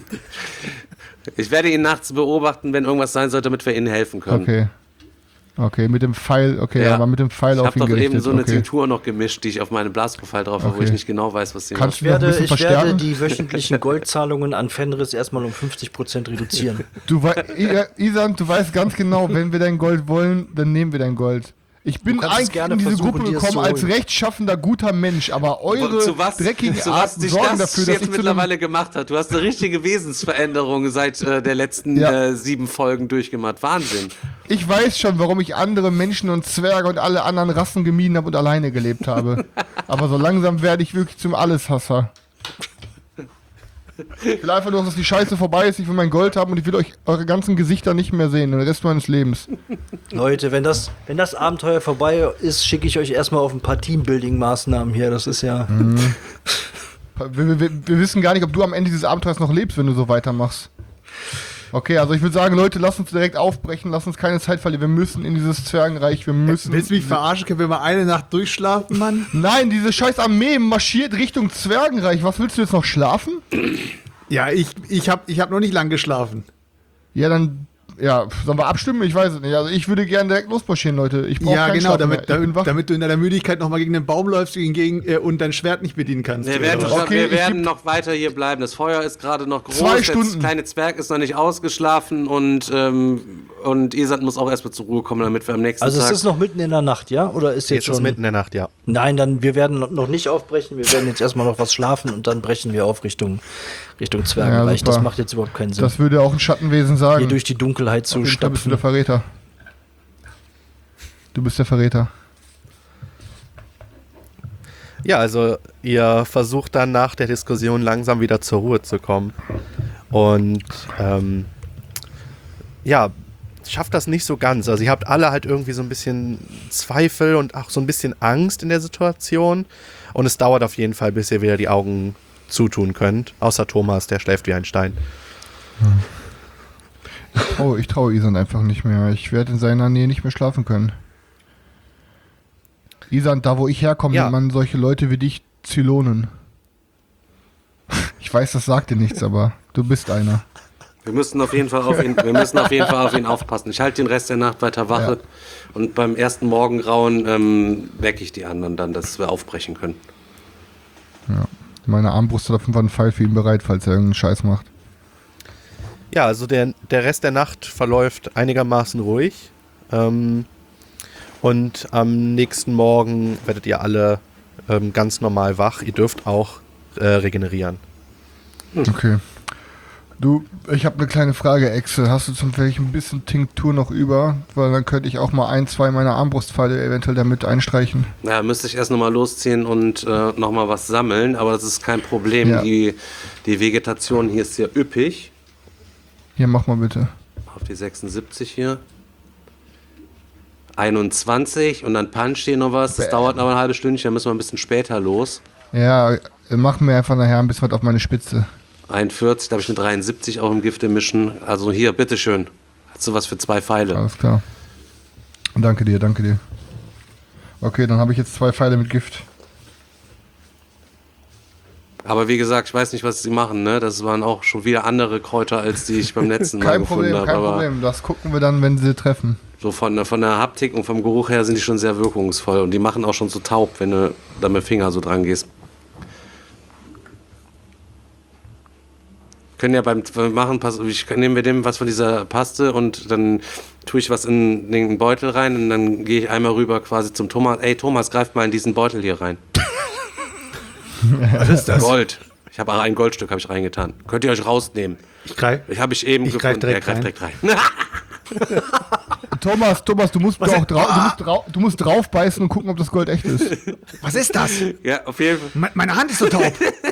[SPEAKER 2] Ich werde ihn nachts beobachten, wenn irgendwas sein sollte, damit wir ihnen helfen können.
[SPEAKER 3] Okay. Okay, mit dem Pfeil, okay,
[SPEAKER 2] Ja.
[SPEAKER 3] aber mit dem Pfeil
[SPEAKER 2] Ich
[SPEAKER 3] auf
[SPEAKER 2] habe
[SPEAKER 3] ihn
[SPEAKER 2] doch
[SPEAKER 3] gerichtet.
[SPEAKER 2] eben so eine
[SPEAKER 3] okay.
[SPEAKER 2] Tinktur noch gemischt, die ich auf meinem Blasprofil drauf habe, wo
[SPEAKER 3] Okay.
[SPEAKER 2] ich nicht genau weiß, was sie
[SPEAKER 3] Kannst
[SPEAKER 2] macht.
[SPEAKER 5] Ich werde,
[SPEAKER 3] Noch ein bisschen
[SPEAKER 5] ich werde
[SPEAKER 3] verstärken?
[SPEAKER 5] die wöchentlichen Goldzahlungen an Fenris erstmal um fünfzig Prozent reduzieren.
[SPEAKER 3] Du wei- I- Isand, du weißt ganz genau, wenn wir dein Gold wollen, dann nehmen wir dein Gold. Ich bin
[SPEAKER 5] kannst es
[SPEAKER 3] eigentlich
[SPEAKER 5] gerne
[SPEAKER 3] in diese
[SPEAKER 5] versuchen,
[SPEAKER 3] Gruppe
[SPEAKER 5] dir es
[SPEAKER 3] gekommen
[SPEAKER 5] zu
[SPEAKER 3] als
[SPEAKER 5] holen.
[SPEAKER 3] rechtschaffender, guter Mensch, aber eure
[SPEAKER 2] zu was,
[SPEAKER 3] dreckigen
[SPEAKER 2] zu was
[SPEAKER 3] Arten
[SPEAKER 2] dich
[SPEAKER 3] sorgen
[SPEAKER 2] das
[SPEAKER 3] dafür, dass
[SPEAKER 2] jetzt
[SPEAKER 3] ich zu einem...
[SPEAKER 2] mittlerweile gemacht hat. Du hast eine richtige Wesensveränderung seit äh, der letzten
[SPEAKER 3] Ja.
[SPEAKER 2] äh, sieben Folgen durchgemacht. Wahnsinn.
[SPEAKER 3] Ich weiß schon, warum ich andere Menschen und Zwerge und alle anderen Rassen gemieden habe und alleine gelebt habe. Aber so langsam werde ich wirklich zum Alleshasser. Ich will einfach nur, dass die Scheiße vorbei ist, ich will mein Gold haben und ich will euch eure ganzen Gesichter nicht mehr sehen, den Rest meines Lebens.
[SPEAKER 5] Leute, wenn das, wenn das Abenteuer vorbei ist, schicke ich euch erstmal auf ein paar Teambuilding-Maßnahmen hier. Das ist ja.
[SPEAKER 3] Mhm. Wir, wir, wir wissen gar nicht, ob du am Ende dieses Abenteuers noch lebst, wenn du so weitermachst. Okay, also ich würde sagen, Leute, lasst uns direkt aufbrechen, lasst uns keine Zeit verlieren. Wir müssen in dieses Zwergenreich, wir müssen...
[SPEAKER 4] Willst du mich verarschen? Können wir mal eine Nacht durchschlafen, Mann?
[SPEAKER 3] Nein, diese scheiß Armee marschiert Richtung Zwergenreich. Was willst du jetzt noch schlafen?
[SPEAKER 4] Ja, ich, ich habe ich hab noch nicht lang geschlafen.
[SPEAKER 3] Ja, dann... Ja, sollen wir abstimmen? Ich weiß es nicht. Also ich würde gerne direkt losmarschieren, Leute. Ich brauche
[SPEAKER 4] Ja,
[SPEAKER 3] keinen
[SPEAKER 4] genau,
[SPEAKER 3] Schlaf mehr.
[SPEAKER 4] damit,
[SPEAKER 3] Ich bin wach.
[SPEAKER 4] damit, damit du in deiner Müdigkeit nochmal gegen den Baum läufst gegen, äh, und dein Schwert nicht bedienen kannst.
[SPEAKER 2] Wir werden,
[SPEAKER 4] oder?
[SPEAKER 2] schon,
[SPEAKER 3] Okay,
[SPEAKER 2] wir
[SPEAKER 3] ich
[SPEAKER 2] werden
[SPEAKER 3] geb-
[SPEAKER 2] noch weiter hier bleiben. Das Feuer ist gerade noch groß.
[SPEAKER 3] Zwei
[SPEAKER 2] Der
[SPEAKER 3] Stunden.
[SPEAKER 2] kleine Zwerg ist noch nicht ausgeschlafen und, ähm, und Isand muss auch erstmal zur Ruhe kommen, damit wir am nächsten
[SPEAKER 5] Also
[SPEAKER 2] Tag...
[SPEAKER 5] es ist noch mitten in der Nacht, ja? Oder ist jetzt
[SPEAKER 6] Jetzt ist
[SPEAKER 5] schon...
[SPEAKER 6] mitten in der Nacht, ja.
[SPEAKER 5] Nein, dann wir werden noch nicht aufbrechen. Wir werden jetzt erstmal noch was schlafen und dann brechen wir auf Richtung, Richtung Zwergenreich.
[SPEAKER 3] Ja,
[SPEAKER 5] Das
[SPEAKER 3] super.
[SPEAKER 5] macht jetzt überhaupt keinen Sinn.
[SPEAKER 3] Das würde auch ein Schattenwesen sagen.
[SPEAKER 5] Hier durch die Dunkelheit zu
[SPEAKER 3] Auf jeden Fall bist du
[SPEAKER 5] stapfen.
[SPEAKER 3] der Verräter. Du bist der Verräter.
[SPEAKER 6] Ja, also ihr versucht dann nach der Diskussion langsam wieder zur Ruhe zu kommen. Und ähm, ja, schafft das nicht so ganz. Also ihr habt alle halt irgendwie so ein bisschen Zweifel und auch so ein bisschen Angst in der Situation. Und es dauert auf jeden Fall, bis ihr wieder die Augen zutun könnt. Außer Thomas, der schläft wie ein Stein.
[SPEAKER 3] Oh, ich traue Isan einfach nicht mehr. Ich werde in seiner Nähe nicht mehr schlafen können. Isan, da wo ich herkomme,
[SPEAKER 6] Ja.
[SPEAKER 3] nennt man solche Leute wie dich Zylonen. Ich weiß, das sagt dir nichts, aber du bist einer.
[SPEAKER 2] Wir müssen auf jeden Fall auf ihn, wir müssen auf jeden Fall auf ihn aufpassen. Ich halte den Rest der Nacht weiter Wache
[SPEAKER 3] Ja.
[SPEAKER 2] und beim ersten Morgengrauen ähm, wecke ich die anderen dann, dass wir aufbrechen können.
[SPEAKER 3] Ja. Meine Armbrust hat auf jeden Fall einen Pfeil für ihn bereit, falls er irgendeinen Scheiß macht.
[SPEAKER 6] Ja, also der, der Rest der Nacht verläuft einigermaßen ruhig. Ähm, und am nächsten Morgen werdet ihr alle ähm, ganz normal wach. Ihr dürft auch äh, regenerieren.
[SPEAKER 3] Okay. Du, ich habe eine kleine Frage, Exe. Hast du zum Beispiel ein bisschen Tinktur noch über? Weil dann könnte ich auch mal ein, zwei meiner Armbrustpfeile eventuell damit einstreichen.
[SPEAKER 2] Ja, müsste ich erst nochmal losziehen und äh, nochmal was sammeln, aber das ist kein Problem.
[SPEAKER 3] Ja.
[SPEAKER 2] Die, die Vegetation hier ist sehr üppig.
[SPEAKER 3] Hier, mach mal bitte.
[SPEAKER 2] Auf die sechsundsiebzig hier. einundzwanzig und dann puncht hier noch was. Das
[SPEAKER 3] Bäh.
[SPEAKER 2] dauert noch ein halbes Stündchen, dann müssen wir ein bisschen später los.
[SPEAKER 3] Ja, mach mir einfach nachher ein bisschen was auf meine Spitze.
[SPEAKER 2] einundvierzig, da habe ich eine dreiundsiebzig auch im Gifte mischen. Also hier, bitteschön. Hast du was für zwei Pfeile?
[SPEAKER 3] Alles klar. Danke dir, danke dir. Okay, dann habe ich jetzt zwei Pfeile mit Gift.
[SPEAKER 2] Aber wie gesagt, ich weiß nicht, was sie machen, ne? Das waren auch schon wieder andere Kräuter, als die ich beim letzten Mal
[SPEAKER 3] Kein
[SPEAKER 2] gefunden
[SPEAKER 3] Problem,
[SPEAKER 2] habe.
[SPEAKER 3] kein
[SPEAKER 2] Aber
[SPEAKER 3] Problem. Das gucken wir dann, wenn sie treffen.
[SPEAKER 2] so von, der- von der Haptik und vom Geruch her sind die schon sehr wirkungsvoll. Und die machen auch schon so taub, wenn du da mit dem Finger so dran gehst. Können ja beim beim Machen, pass- ich nehmen wir dem was von dieser Paste und dann tue ich was in den Beutel rein und dann gehe ich einmal rüber quasi zum Thomas. Ey Thomas, greif mal in diesen Beutel hier rein.
[SPEAKER 4] Was ist das?
[SPEAKER 2] Gold. Ich habe auch ein Goldstück habe ich reingetan. Könnt ihr euch rausnehmen?
[SPEAKER 4] Ich greif.
[SPEAKER 2] Ich habe ich eben
[SPEAKER 4] Ich greif direkt
[SPEAKER 2] Ja, greif direkt rein.
[SPEAKER 3] Thomas, Thomas, du musst, auch drau du, musst drau du musst draufbeißen und gucken, ob das Gold echt ist.
[SPEAKER 4] Was ist das?
[SPEAKER 2] Ja, auf jeden Fall.
[SPEAKER 4] Me- Meine Hand ist so taub.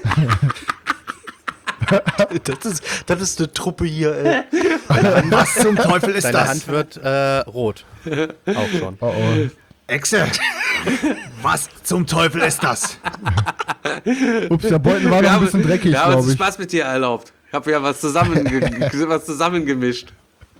[SPEAKER 5] Das ist, das ist eine Truppe hier, ey.
[SPEAKER 4] Was zum Teufel ist
[SPEAKER 6] Deine
[SPEAKER 4] das?
[SPEAKER 6] Hand wird äh, rot. Auch schon.
[SPEAKER 3] Oh oh.
[SPEAKER 4] Echse. Was zum Teufel ist das?
[SPEAKER 3] Ups, der Beutel war noch ein bisschen dreckig,
[SPEAKER 2] Wir haben
[SPEAKER 3] glaube
[SPEAKER 2] uns
[SPEAKER 3] ich.
[SPEAKER 2] Spaß mit dir erlaubt. Ich habe ja was, zusammen, was zusammengemischt.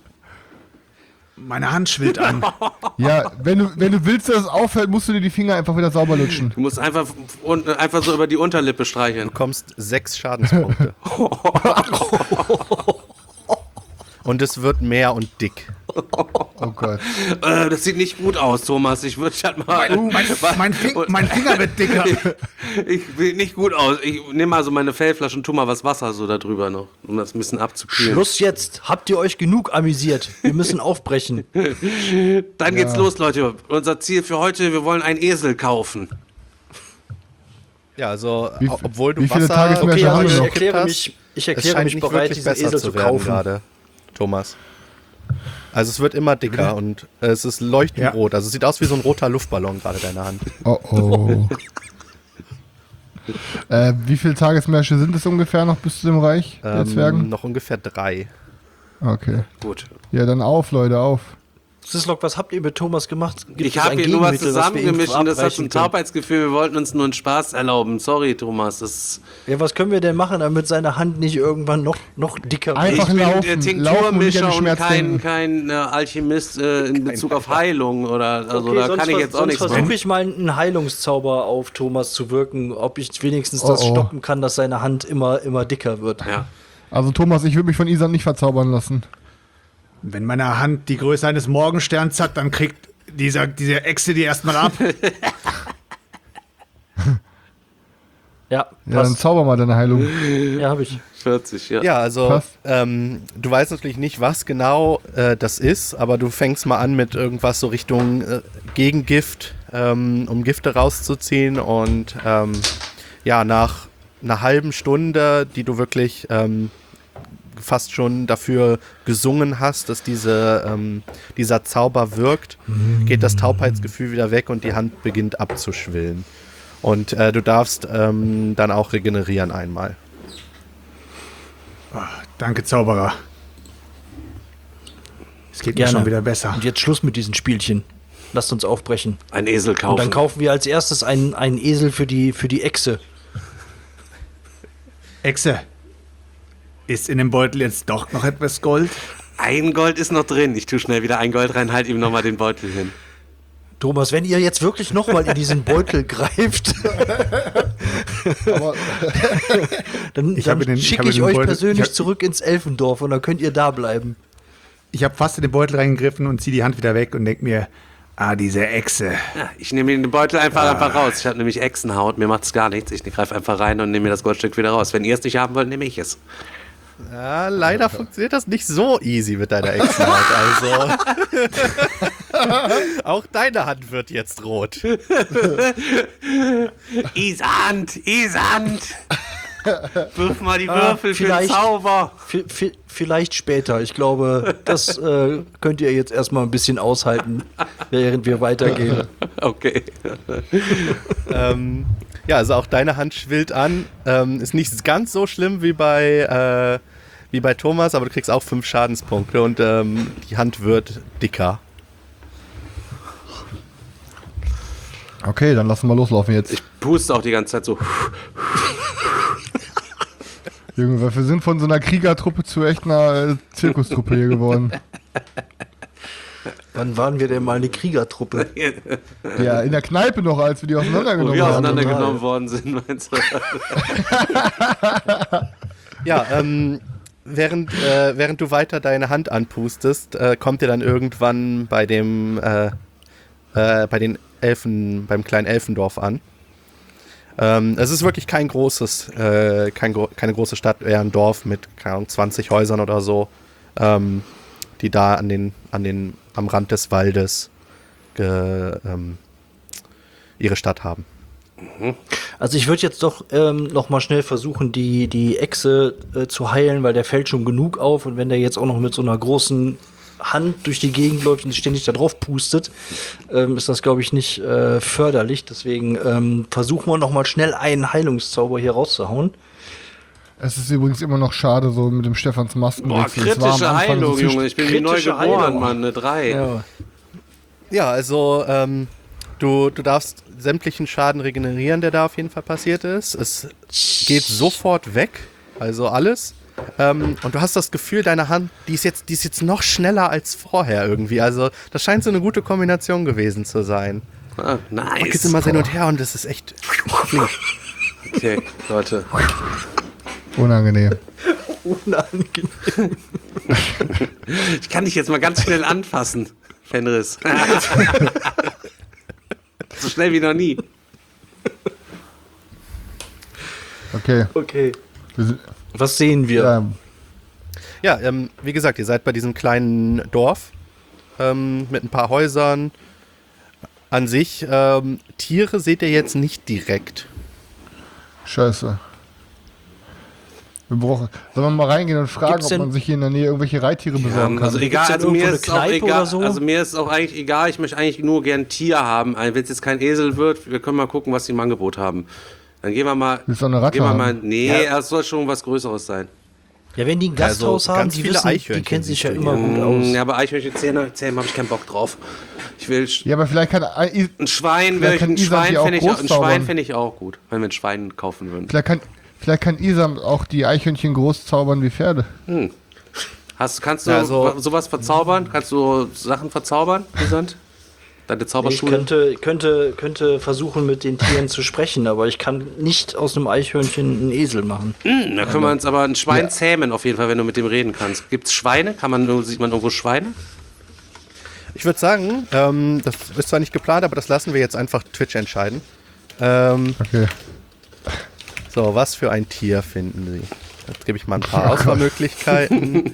[SPEAKER 4] Meine Hand schwillt an.
[SPEAKER 3] Ja, wenn du, wenn du willst, dass es aufhört, musst du dir die Finger einfach wieder sauber lutschen.
[SPEAKER 2] Du musst einfach, un, einfach so über die Unterlippe streicheln.
[SPEAKER 6] Du bekommst sechs Schadenspunkte. Und es wird mehr und dick.
[SPEAKER 3] Oh Gott.
[SPEAKER 2] Äh, das sieht nicht gut aus, Thomas. Ich würde halt mal.
[SPEAKER 4] Mein, mein, mein, Fing, mein Finger wird dicker.
[SPEAKER 2] Ich sieht nicht gut aus. Ich nehme mal so meine Fellflasche und tu mal was Wasser so da drüber noch, um das ein bisschen abzukühlen.
[SPEAKER 5] Schluss jetzt. Habt ihr euch genug amüsiert? Wir müssen aufbrechen.
[SPEAKER 2] Dann geht's los, Leute. Unser Ziel für heute, wir wollen einen Esel kaufen.
[SPEAKER 6] Ja, also,
[SPEAKER 3] Wie-
[SPEAKER 6] o- obwohl du
[SPEAKER 3] wie viele
[SPEAKER 6] Wasser
[SPEAKER 3] Tagesmärsche
[SPEAKER 5] Okay,
[SPEAKER 3] haben
[SPEAKER 5] also
[SPEAKER 3] wir
[SPEAKER 5] ich
[SPEAKER 3] noch?
[SPEAKER 5] erkläre
[SPEAKER 6] hast,
[SPEAKER 5] mich, ich
[SPEAKER 6] es
[SPEAKER 5] erkläre
[SPEAKER 6] scheint
[SPEAKER 5] mich
[SPEAKER 6] nicht
[SPEAKER 5] bereit,
[SPEAKER 6] wirklich
[SPEAKER 5] diesen
[SPEAKER 6] besser
[SPEAKER 5] Esel
[SPEAKER 6] zu
[SPEAKER 5] zu
[SPEAKER 6] werden
[SPEAKER 5] kaufen.
[SPEAKER 6] gerade, Thomas. Also es wird immer dicker und äh, es ist leuchtend
[SPEAKER 4] Ja.
[SPEAKER 6] rot. Also es sieht aus wie so ein roter Luftballon gerade deine Hand.
[SPEAKER 3] Oh oh. Äh, wie viele Tagesmärsche sind es ungefähr noch bis zu dem Reich der
[SPEAKER 6] Ähm,
[SPEAKER 3] Zwergen?
[SPEAKER 6] noch ungefähr drei.
[SPEAKER 3] Okay.
[SPEAKER 2] Gut.
[SPEAKER 3] Ja, dann auf, Leute, auf.
[SPEAKER 5] Sislok, was habt ihr mit Thomas gemacht? Gibt
[SPEAKER 2] Ich
[SPEAKER 5] es
[SPEAKER 2] habe
[SPEAKER 5] ein
[SPEAKER 2] hier nur was
[SPEAKER 5] Gegenmittel, was wir ihm
[SPEAKER 2] zusammengemischt und das hat
[SPEAKER 5] verabreichen
[SPEAKER 2] so ein
[SPEAKER 5] können?
[SPEAKER 2] Taubheitsgefühl. Wir wollten uns nur einen Spaß erlauben. Sorry, Thomas. Das
[SPEAKER 5] Ja, was können wir denn machen, damit seine Hand nicht irgendwann noch, noch dicker wird?
[SPEAKER 3] Einfach
[SPEAKER 2] ich bin
[SPEAKER 3] laufen,
[SPEAKER 2] der
[SPEAKER 3] laufen und
[SPEAKER 2] Tinkturmischer
[SPEAKER 3] nicht an
[SPEAKER 2] und
[SPEAKER 3] den
[SPEAKER 2] kein,
[SPEAKER 3] Schmerz
[SPEAKER 2] kein äh, Alchemist äh, in Bezug auf Heilung. Oder, also
[SPEAKER 5] Okay,
[SPEAKER 2] da
[SPEAKER 5] sonst
[SPEAKER 2] kann ich
[SPEAKER 5] vers-
[SPEAKER 2] jetzt auch
[SPEAKER 5] sonst
[SPEAKER 2] nichts
[SPEAKER 5] versuche
[SPEAKER 2] machen.
[SPEAKER 5] ich mal einen Heilungszauber auf Thomas zu wirken, ob ich wenigstens
[SPEAKER 3] Oh,
[SPEAKER 5] das
[SPEAKER 3] oh.
[SPEAKER 5] stoppen kann, dass seine Hand immer, immer dicker wird.
[SPEAKER 2] Ja.
[SPEAKER 3] Also Thomas, ich würde mich von Isan nicht verzaubern lassen.
[SPEAKER 4] Wenn meine Hand die Größe eines Morgensterns hat, dann kriegt dieser, diese Echse die erstmal ab.
[SPEAKER 5] Ja,
[SPEAKER 3] Ja, dann
[SPEAKER 5] passt.
[SPEAKER 3] zauber mal deine Heilung.
[SPEAKER 5] Ja, habe ich.
[SPEAKER 2] vierzig, ja.
[SPEAKER 6] Ja, also
[SPEAKER 3] Passt.
[SPEAKER 6] ähm, du weißt natürlich nicht, was genau äh, das ist, aber du fängst mal an mit irgendwas so Richtung äh, Gegengift, ähm, um Gifte rauszuziehen und ähm, ja, nach einer halben Stunde, die du wirklich ähm, fast schon dafür gesungen hast, dass diese, ähm, dieser Zauber wirkt, geht das Taubheitsgefühl wieder weg und die Hand beginnt abzuschwillen. Und äh, du darfst ähm, dann auch regenerieren einmal.
[SPEAKER 4] Danke, Zauberer. Es geht
[SPEAKER 5] Gerne.
[SPEAKER 4] mir schon wieder besser.
[SPEAKER 5] Und jetzt Schluss mit diesen Spielchen. Lasst uns aufbrechen.
[SPEAKER 2] Ein Esel kaufen.
[SPEAKER 5] Und dann kaufen wir als erstes einen, einen Esel für die, für die Echse.
[SPEAKER 4] Echse, ist in dem Beutel jetzt doch noch etwas Gold?
[SPEAKER 2] Ein Gold ist noch drin. Ich tue schnell wieder ein Gold rein, halt ihm nochmal den Beutel hin.
[SPEAKER 5] Thomas, wenn ihr jetzt wirklich nochmal in diesen Beutel greift,
[SPEAKER 3] Aber
[SPEAKER 5] dann,
[SPEAKER 4] Ich
[SPEAKER 5] dann
[SPEAKER 4] habe den- ich
[SPEAKER 5] schicke
[SPEAKER 4] habe
[SPEAKER 5] ich,
[SPEAKER 4] den
[SPEAKER 5] euch
[SPEAKER 4] Beutel-
[SPEAKER 5] persönlich
[SPEAKER 4] ich hab-
[SPEAKER 5] zurück ins Elfendorf und dann könnt ihr da bleiben.
[SPEAKER 4] Ich habe fast in den Beutel reingegriffen und ziehe die Hand wieder weg und denke mir, ah, diese Echse.
[SPEAKER 2] Ja, ich nehme den Beutel einfach, einfach raus. Ich habe nämlich Echsenhaut, mir macht es gar nichts. Ich greife einfach rein und nehme mir das Goldstück wieder raus. Wenn ihr es nicht haben wollt, nehme ich es.
[SPEAKER 6] Ja, leider funktioniert das nicht so easy mit deiner Echsenhaut. Also auch deine Hand wird jetzt rot.
[SPEAKER 2] Isand, Isand! Wirf mal die Würfel für den
[SPEAKER 5] vielleicht-
[SPEAKER 2] Zauber.
[SPEAKER 5] V v vielleicht später. Ich glaube, das äh, könnt ihr jetzt erstmal ein bisschen aushalten, während wir weitergehen.
[SPEAKER 2] Okay.
[SPEAKER 6] ähm, ja, also auch deine Hand schwillt an. Ähm, ist nicht ganz so schlimm wie bei, äh, wie bei Thomas, aber du kriegst auch fünf Schadenspunkte und ähm, die Hand wird dicker.
[SPEAKER 3] okay, dann lassen wir loslaufen jetzt.
[SPEAKER 2] Ich puste auch die ganze Zeit so.
[SPEAKER 3] Junge, wir sind von so einer Kriegertruppe zu echt einer äh, Zirkustruppe hier geworden.
[SPEAKER 5] Wann waren wir denn mal eine Kriegertruppe?
[SPEAKER 3] Ja, in der Kneipe noch, als wir die
[SPEAKER 2] Wo
[SPEAKER 3] auseinandergenommen
[SPEAKER 2] wir
[SPEAKER 3] haben.
[SPEAKER 2] auseinandergenommen worden sind, meinst du?
[SPEAKER 6] Ja, ähm, während, äh, während du weiter deine Hand anpustest, äh, kommt ihr dann irgendwann bei dem, äh, äh, bei den Elfen, beim kleinen Elfendorf an. Ähm, es ist wirklich kein großes, äh, kein gro keine große Stadt, eher ein Dorf mit, keine Ahnung, zwanzig Häusern oder so, ähm, die da an den, an den, am Rand des Waldes ge, ähm, ihre Stadt haben.
[SPEAKER 5] Also ich würde jetzt doch ähm, noch mal schnell versuchen, die, die Echse äh, zu heilen, weil der fällt schon genug auf. Und wenn der jetzt auch noch mit so einer großen Hand durch die Gegend läuft und ständig da drauf pustet, ähm, ist das, glaube ich, nicht äh, förderlich. Deswegen ähm, versuchen wir noch mal schnell einen Heilungszauber hier rauszuhauen.
[SPEAKER 3] Es ist übrigens immer noch schade, so mit dem Stefans Masken.
[SPEAKER 2] Boah, kritische Heilung, Junge. Ich bin wie neu
[SPEAKER 5] Kritische
[SPEAKER 2] geboren,
[SPEAKER 5] Heilung.
[SPEAKER 2] Mann. Eine drei.
[SPEAKER 5] Ja.
[SPEAKER 6] Ja, also ähm, du, du darfst sämtlichen Schaden regenerieren, der da auf jeden Fall passiert ist. Es geht sofort weg, also alles. Ähm, und du hast das Gefühl, deine Hand, die ist, jetzt, die ist jetzt noch schneller als vorher irgendwie. Also das scheint so eine gute Kombination gewesen zu sein.
[SPEAKER 2] Ah,
[SPEAKER 6] Man geht
[SPEAKER 2] nice.
[SPEAKER 6] immer so hin und her und das ist echt flink.
[SPEAKER 2] Okay, Leute.
[SPEAKER 3] Unangenehm.
[SPEAKER 5] Unangenehm.
[SPEAKER 2] Ich kann dich jetzt mal ganz schnell anfassen, Fenris. So schnell wie noch nie.
[SPEAKER 3] Okay.
[SPEAKER 5] Okay.
[SPEAKER 3] Wir sind,
[SPEAKER 5] Was sehen wir?
[SPEAKER 3] ja,
[SPEAKER 6] Ja, ähm, wie gesagt, ihr seid bei diesem kleinen Dorf ähm, mit ein paar Häusern. An sich, ähm, Tiere seht ihr jetzt nicht direkt.
[SPEAKER 3] scheiße. Wir brauchen, sollen wir mal reingehen und fragen,
[SPEAKER 5] Gibt's
[SPEAKER 3] ob
[SPEAKER 5] denn-
[SPEAKER 3] man sich hier in der Nähe irgendwelche Reittiere besorgen kann?
[SPEAKER 2] Also egal,
[SPEAKER 5] Gibt's denn
[SPEAKER 2] also mir
[SPEAKER 5] irgendwo
[SPEAKER 2] ist
[SPEAKER 5] eine
[SPEAKER 2] auch
[SPEAKER 5] Kneipe
[SPEAKER 2] egal.
[SPEAKER 5] oder so?
[SPEAKER 2] Also mir ist auch eigentlich egal. Ich möchte eigentlich nur gern ein Tier haben. Wenn es jetzt kein Esel wird, wir können mal gucken, was die im Angebot haben. Dann gehen wir mal.
[SPEAKER 3] Willst du auch eine Ratte
[SPEAKER 2] gehen wir mal.
[SPEAKER 3] haben?
[SPEAKER 2] Nee, es soll schon was Größeres sein.
[SPEAKER 5] Ja, wenn die ein Gasthaus
[SPEAKER 6] Also,
[SPEAKER 5] haben,
[SPEAKER 6] ganz
[SPEAKER 5] die
[SPEAKER 6] viele
[SPEAKER 5] wissen, die
[SPEAKER 6] Eichhörnchen
[SPEAKER 5] kennen sich
[SPEAKER 6] siehst
[SPEAKER 5] ja
[SPEAKER 6] du
[SPEAKER 5] immer
[SPEAKER 6] hier.
[SPEAKER 5] gut aus.
[SPEAKER 2] Ja, aber Eichhörnchen zähmen habe ich keinen Bock drauf. Ich will.
[SPEAKER 3] Ja, aber vielleicht kann, äh,
[SPEAKER 2] Ein Schwein,
[SPEAKER 3] Vielleicht
[SPEAKER 2] wäre ich,
[SPEAKER 3] kann
[SPEAKER 2] ein
[SPEAKER 3] Isan
[SPEAKER 2] Schwein
[SPEAKER 3] die auch
[SPEAKER 2] fände ich, auch- ein
[SPEAKER 3] groß zaubern.
[SPEAKER 2] Schwein fände ich auch gut, wenn wir ein Schwein kaufen würden.
[SPEAKER 3] vielleicht kann, vielleicht kann Isam auch die Eichhörnchen groß zaubern wie Pferde.
[SPEAKER 2] Hast, kannst du
[SPEAKER 6] Ja, so-
[SPEAKER 2] wa- sowas verzaubern? Kannst du Sachen verzaubern, Isand? Deine
[SPEAKER 5] Ich
[SPEAKER 2] Zauberschule?
[SPEAKER 5] könnte, könnte, könnte versuchen, mit den Tieren zu sprechen, aber ich kann nicht aus einem Eichhörnchen einen Esel machen.
[SPEAKER 2] Da können wir uns aber ein Schwein
[SPEAKER 3] Ja.
[SPEAKER 2] zähmen, auf jeden Fall, wenn du mit dem reden kannst. Gibt's Schweine? Kann man, sieht man irgendwo Schweine?
[SPEAKER 6] Ich würde sagen, ähm, das ist zwar nicht geplant, aber das lassen wir jetzt einfach Twitch entscheiden. Ähm,
[SPEAKER 3] Okay.
[SPEAKER 6] so, was für ein Tier finden Sie? Jetzt gebe ich mal ein paar Auswahlmöglichkeiten.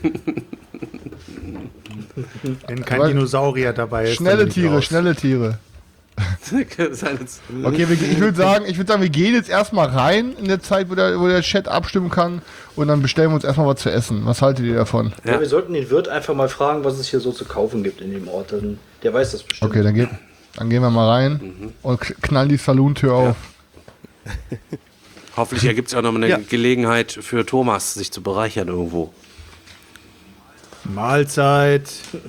[SPEAKER 4] Wenn kein
[SPEAKER 3] Aber-
[SPEAKER 4] Dinosaurier dabei ist.
[SPEAKER 3] Schnelle
[SPEAKER 4] dann bin ich
[SPEAKER 3] Tiere,
[SPEAKER 4] raus.
[SPEAKER 3] schnelle Tiere.
[SPEAKER 2] Seine-
[SPEAKER 3] Okay, wir, ich würde sagen, ich würde sagen, wir gehen jetzt erstmal rein in der Zeit, wo der, wo der Chat abstimmen kann und dann bestellen wir uns erstmal was zu essen. Was haltet ihr davon?
[SPEAKER 5] Ja. wir sollten den Wirt einfach mal fragen, was es hier so zu kaufen gibt in dem Ort. Dann, der weiß das bestimmt.
[SPEAKER 3] Okay, dann, geht, dann gehen wir mal rein und k- knallen die Salontür auf.
[SPEAKER 2] Hoffentlich ergibt es auch noch mal eine
[SPEAKER 6] Ja.
[SPEAKER 2] Gelegenheit für Thomas, sich zu bereichern irgendwo.
[SPEAKER 4] Mahlzeit.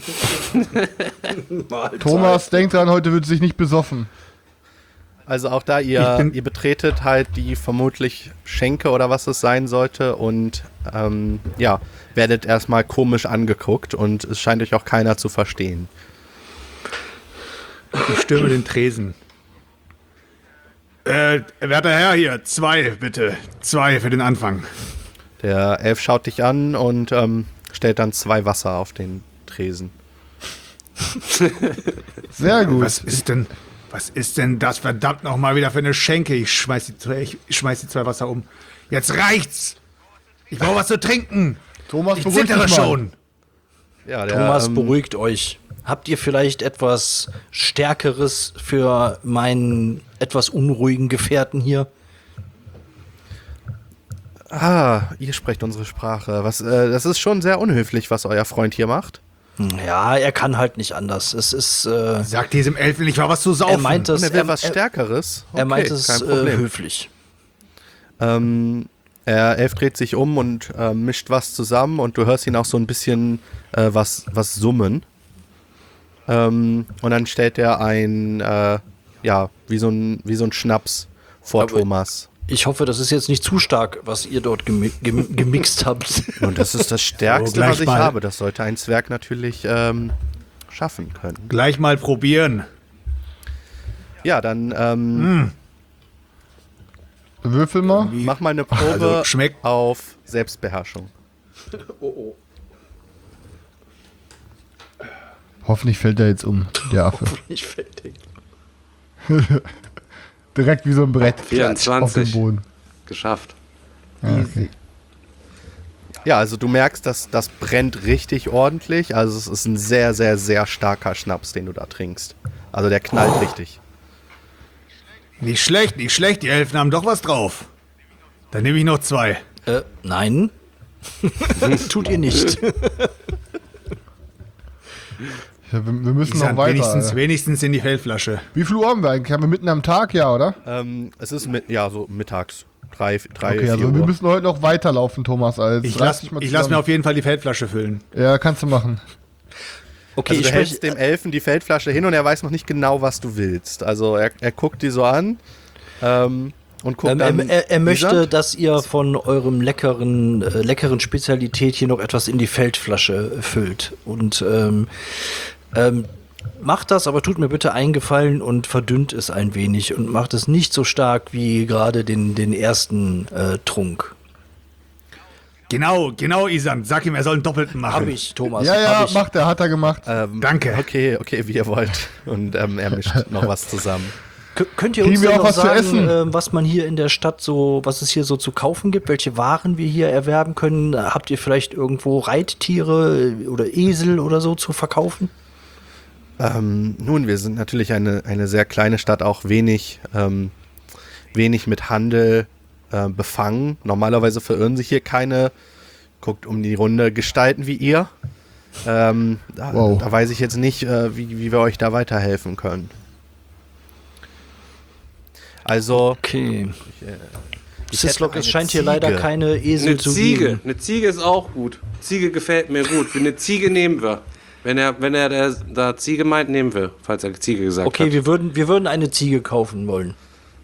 [SPEAKER 3] Thomas, denkt dran, heute wird sich nicht besoffen.
[SPEAKER 6] Also auch da,
[SPEAKER 4] Ich
[SPEAKER 6] ihr,
[SPEAKER 4] bin-
[SPEAKER 6] ihr betretet halt die vermutlich Schenke oder was es sein sollte und ähm, ja, werdet erstmal komisch angeguckt und es scheint euch auch keiner zu verstehen.
[SPEAKER 4] Ich stürme den Tresen. Äh, werter Herr hier, zwei bitte. Zwei für den Anfang.
[SPEAKER 6] Der Elf schaut dich an und ähm, stellt dann zwei Wasser auf den Tresen.
[SPEAKER 3] Sehr gut.
[SPEAKER 4] Was ist denn, was ist denn das verdammt noch mal wieder für eine Schenke? Ich schmeiß die, zwei- ich schmeiß die zwei Wasser um. Jetzt reicht's! Ich brauche was zu trinken!
[SPEAKER 3] Thomas,
[SPEAKER 4] Ich
[SPEAKER 3] beruhig dich
[SPEAKER 4] zittere
[SPEAKER 3] mal.
[SPEAKER 4] schon!
[SPEAKER 6] Ja, der,
[SPEAKER 5] Thomas,
[SPEAKER 6] ähm,
[SPEAKER 5] beruhigt euch. Habt ihr vielleicht etwas Stärkeres für meinen etwas unruhigen Gefährten hier?
[SPEAKER 6] Ah, ihr sprecht unsere Sprache. Was, äh, das ist schon sehr unhöflich, was euer Freund hier macht.
[SPEAKER 5] Ja, er kann halt nicht anders. Es ist, äh,
[SPEAKER 4] Sag diesem Elfen nicht mal was zu saufen.
[SPEAKER 5] er meint es,
[SPEAKER 6] Und er will
[SPEAKER 5] er,
[SPEAKER 6] was
[SPEAKER 5] er,
[SPEAKER 6] Stärkeres.
[SPEAKER 5] er meint
[SPEAKER 6] Okay,
[SPEAKER 5] es
[SPEAKER 6] kein
[SPEAKER 5] äh,
[SPEAKER 6] Problem.
[SPEAKER 5] höflich.
[SPEAKER 6] Ähm, er Elf dreht sich um und äh, mischt was zusammen und du hörst ihn auch so ein bisschen äh, was, was summen. Ähm, und dann stellt er ein, äh, ja, wie so ein, wie so ein Schnaps vor
[SPEAKER 5] Aber-
[SPEAKER 6] Thomas.
[SPEAKER 5] Ich hoffe, das ist jetzt nicht zu stark, was ihr dort gemi gem gemixt habt.
[SPEAKER 6] Und das ist das Stärkste,
[SPEAKER 4] Oh, gleich
[SPEAKER 6] was ich
[SPEAKER 4] mal.
[SPEAKER 6] habe. Das sollte ein Zwerg natürlich ähm, schaffen können.
[SPEAKER 4] Gleich mal probieren.
[SPEAKER 6] Ja, dann ähm,
[SPEAKER 3] Würfel mal.
[SPEAKER 6] mach mal eine Probe
[SPEAKER 4] Also, schmeckt-
[SPEAKER 6] auf Selbstbeherrschung.
[SPEAKER 3] Hoffentlich fällt er jetzt um, der Affe.
[SPEAKER 5] Ich fertig.
[SPEAKER 3] Direkt wie so ein Brett. Auf dem
[SPEAKER 2] vierundzwanzig.
[SPEAKER 3] Boden.
[SPEAKER 2] Geschafft.
[SPEAKER 3] Ja, okay.
[SPEAKER 6] Ja, also du merkst, dass das brennt richtig ordentlich. Also es ist ein sehr, sehr, sehr starker Schnaps, den du da trinkst. Also der knallt richtig.
[SPEAKER 4] Nicht schlecht, nicht schlecht. Die Elfen haben doch was drauf. Dann nehme ich noch zwei.
[SPEAKER 5] Äh, nein. Tut ihr nicht.
[SPEAKER 3] Ja, wir, wir müssen
[SPEAKER 4] Ich
[SPEAKER 3] noch
[SPEAKER 4] sag,
[SPEAKER 3] weiter.
[SPEAKER 4] wenigstens,
[SPEAKER 3] Alter.
[SPEAKER 4] wenigstens in die Feldflasche.
[SPEAKER 3] Wie viel Uhr haben wir eigentlich? Haben wir mitten am Tag, ja, oder?
[SPEAKER 6] Ähm, es ist mit, ja so mittags. Drei, drei
[SPEAKER 3] Okay,
[SPEAKER 6] vier
[SPEAKER 3] also wir
[SPEAKER 6] Uhr.
[SPEAKER 3] müssen heute noch weiterlaufen, Thomas. Als
[SPEAKER 4] Ich
[SPEAKER 3] reiß
[SPEAKER 4] lasse
[SPEAKER 3] dich mal
[SPEAKER 4] ich lass mir
[SPEAKER 3] zusammen.
[SPEAKER 4] auf jeden Fall die Feldflasche füllen.
[SPEAKER 3] Ja, kannst du machen.
[SPEAKER 5] Okay,
[SPEAKER 6] Also
[SPEAKER 5] ich
[SPEAKER 6] du hältst
[SPEAKER 5] spreche.
[SPEAKER 6] dem Elfen die Feldflasche hin und er weiß noch nicht genau, was du willst. Also er, er guckt die so an ähm, und guckt
[SPEAKER 5] Ähm,
[SPEAKER 6] dann.
[SPEAKER 5] er, er, er möchte,
[SPEAKER 6] Isand.
[SPEAKER 5] dass ihr von eurem leckeren, äh, leckeren Spezialität hier noch etwas in die Feldflasche äh, füllt. Und ähm, ähm, macht das, aber tut mir bitte einen Gefallen und verdünnt es ein wenig und macht es nicht so stark wie gerade den, den ersten äh, Trunk.
[SPEAKER 4] Genau, genau, Isan. Sag ihm, er soll einen doppelten machen.
[SPEAKER 5] Hab ich, Thomas.
[SPEAKER 3] Ja, ja,
[SPEAKER 5] hab ich.
[SPEAKER 3] macht er, hat er gemacht.
[SPEAKER 6] Ähm,
[SPEAKER 4] Danke.
[SPEAKER 6] Okay, okay, wie ihr wollt. Und ähm, er mischt noch was zusammen.
[SPEAKER 5] K könnt ihr
[SPEAKER 3] Kriegen
[SPEAKER 5] uns
[SPEAKER 3] wir
[SPEAKER 5] denn
[SPEAKER 3] auch
[SPEAKER 5] noch
[SPEAKER 3] was zu
[SPEAKER 5] sagen,
[SPEAKER 3] essen?
[SPEAKER 5] ähm, was man hier in der Stadt so, was es hier so zu kaufen gibt, welche Waren wir hier erwerben können? Habt ihr vielleicht irgendwo Reittiere oder Esel oder so zu verkaufen?
[SPEAKER 6] Ähm, nun, wir sind natürlich eine, eine sehr kleine Stadt, auch wenig, ähm, wenig mit Handel äh, befangen. Normalerweise verirren sich hier keine, guckt um die Runde, Gestalten wie ihr. Ähm, da,
[SPEAKER 3] Wow.
[SPEAKER 6] da weiß ich jetzt nicht, äh, wie, wie wir euch da weiterhelfen können. Also,
[SPEAKER 5] Okay.
[SPEAKER 6] ich
[SPEAKER 5] Syslog,
[SPEAKER 6] hätte
[SPEAKER 5] es
[SPEAKER 6] eine
[SPEAKER 5] scheint hier leider
[SPEAKER 6] Ziege.
[SPEAKER 5] keine Esel
[SPEAKER 2] Eine
[SPEAKER 5] zu
[SPEAKER 2] Ziege.
[SPEAKER 5] geben.
[SPEAKER 2] Eine Ziege ist auch gut. Ziege gefällt mir gut. Für eine Ziege nehmen wir. Wenn er, wenn er der, da Ziege meint, nehmen wir. Falls er Ziege gesagt
[SPEAKER 5] Okay,
[SPEAKER 2] hat.
[SPEAKER 5] wir würden, wir würden eine Ziege kaufen wollen.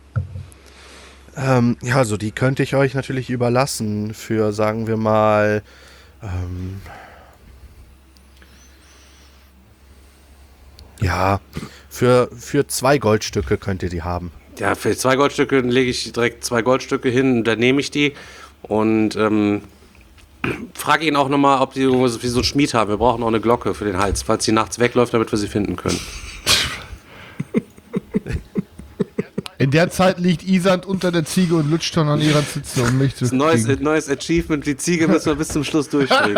[SPEAKER 6] Ähm, ja, also die könnte ich euch natürlich überlassen für, sagen wir mal, ähm, ja, für, für zwei Goldstücke könnt ihr die haben.
[SPEAKER 2] Ja, für zwei Goldstücke lege ich direkt zwei Goldstücke hin, dann nehme ich die und ähm, frage ihn auch nochmal, ob die irgendwas wie so einen Schmied haben. Wir brauchen auch eine Glocke für den Hals, falls sie nachts wegläuft, damit wir sie finden können.
[SPEAKER 3] In der Zeit liegt Isand unter der Ziege und lutscht schon an ihrer Zitze, um mich zu
[SPEAKER 2] Das ist ein neues,
[SPEAKER 3] kriegen.
[SPEAKER 2] neues Achievement, die Ziege müssen wir bis zum Schluss durchstehen.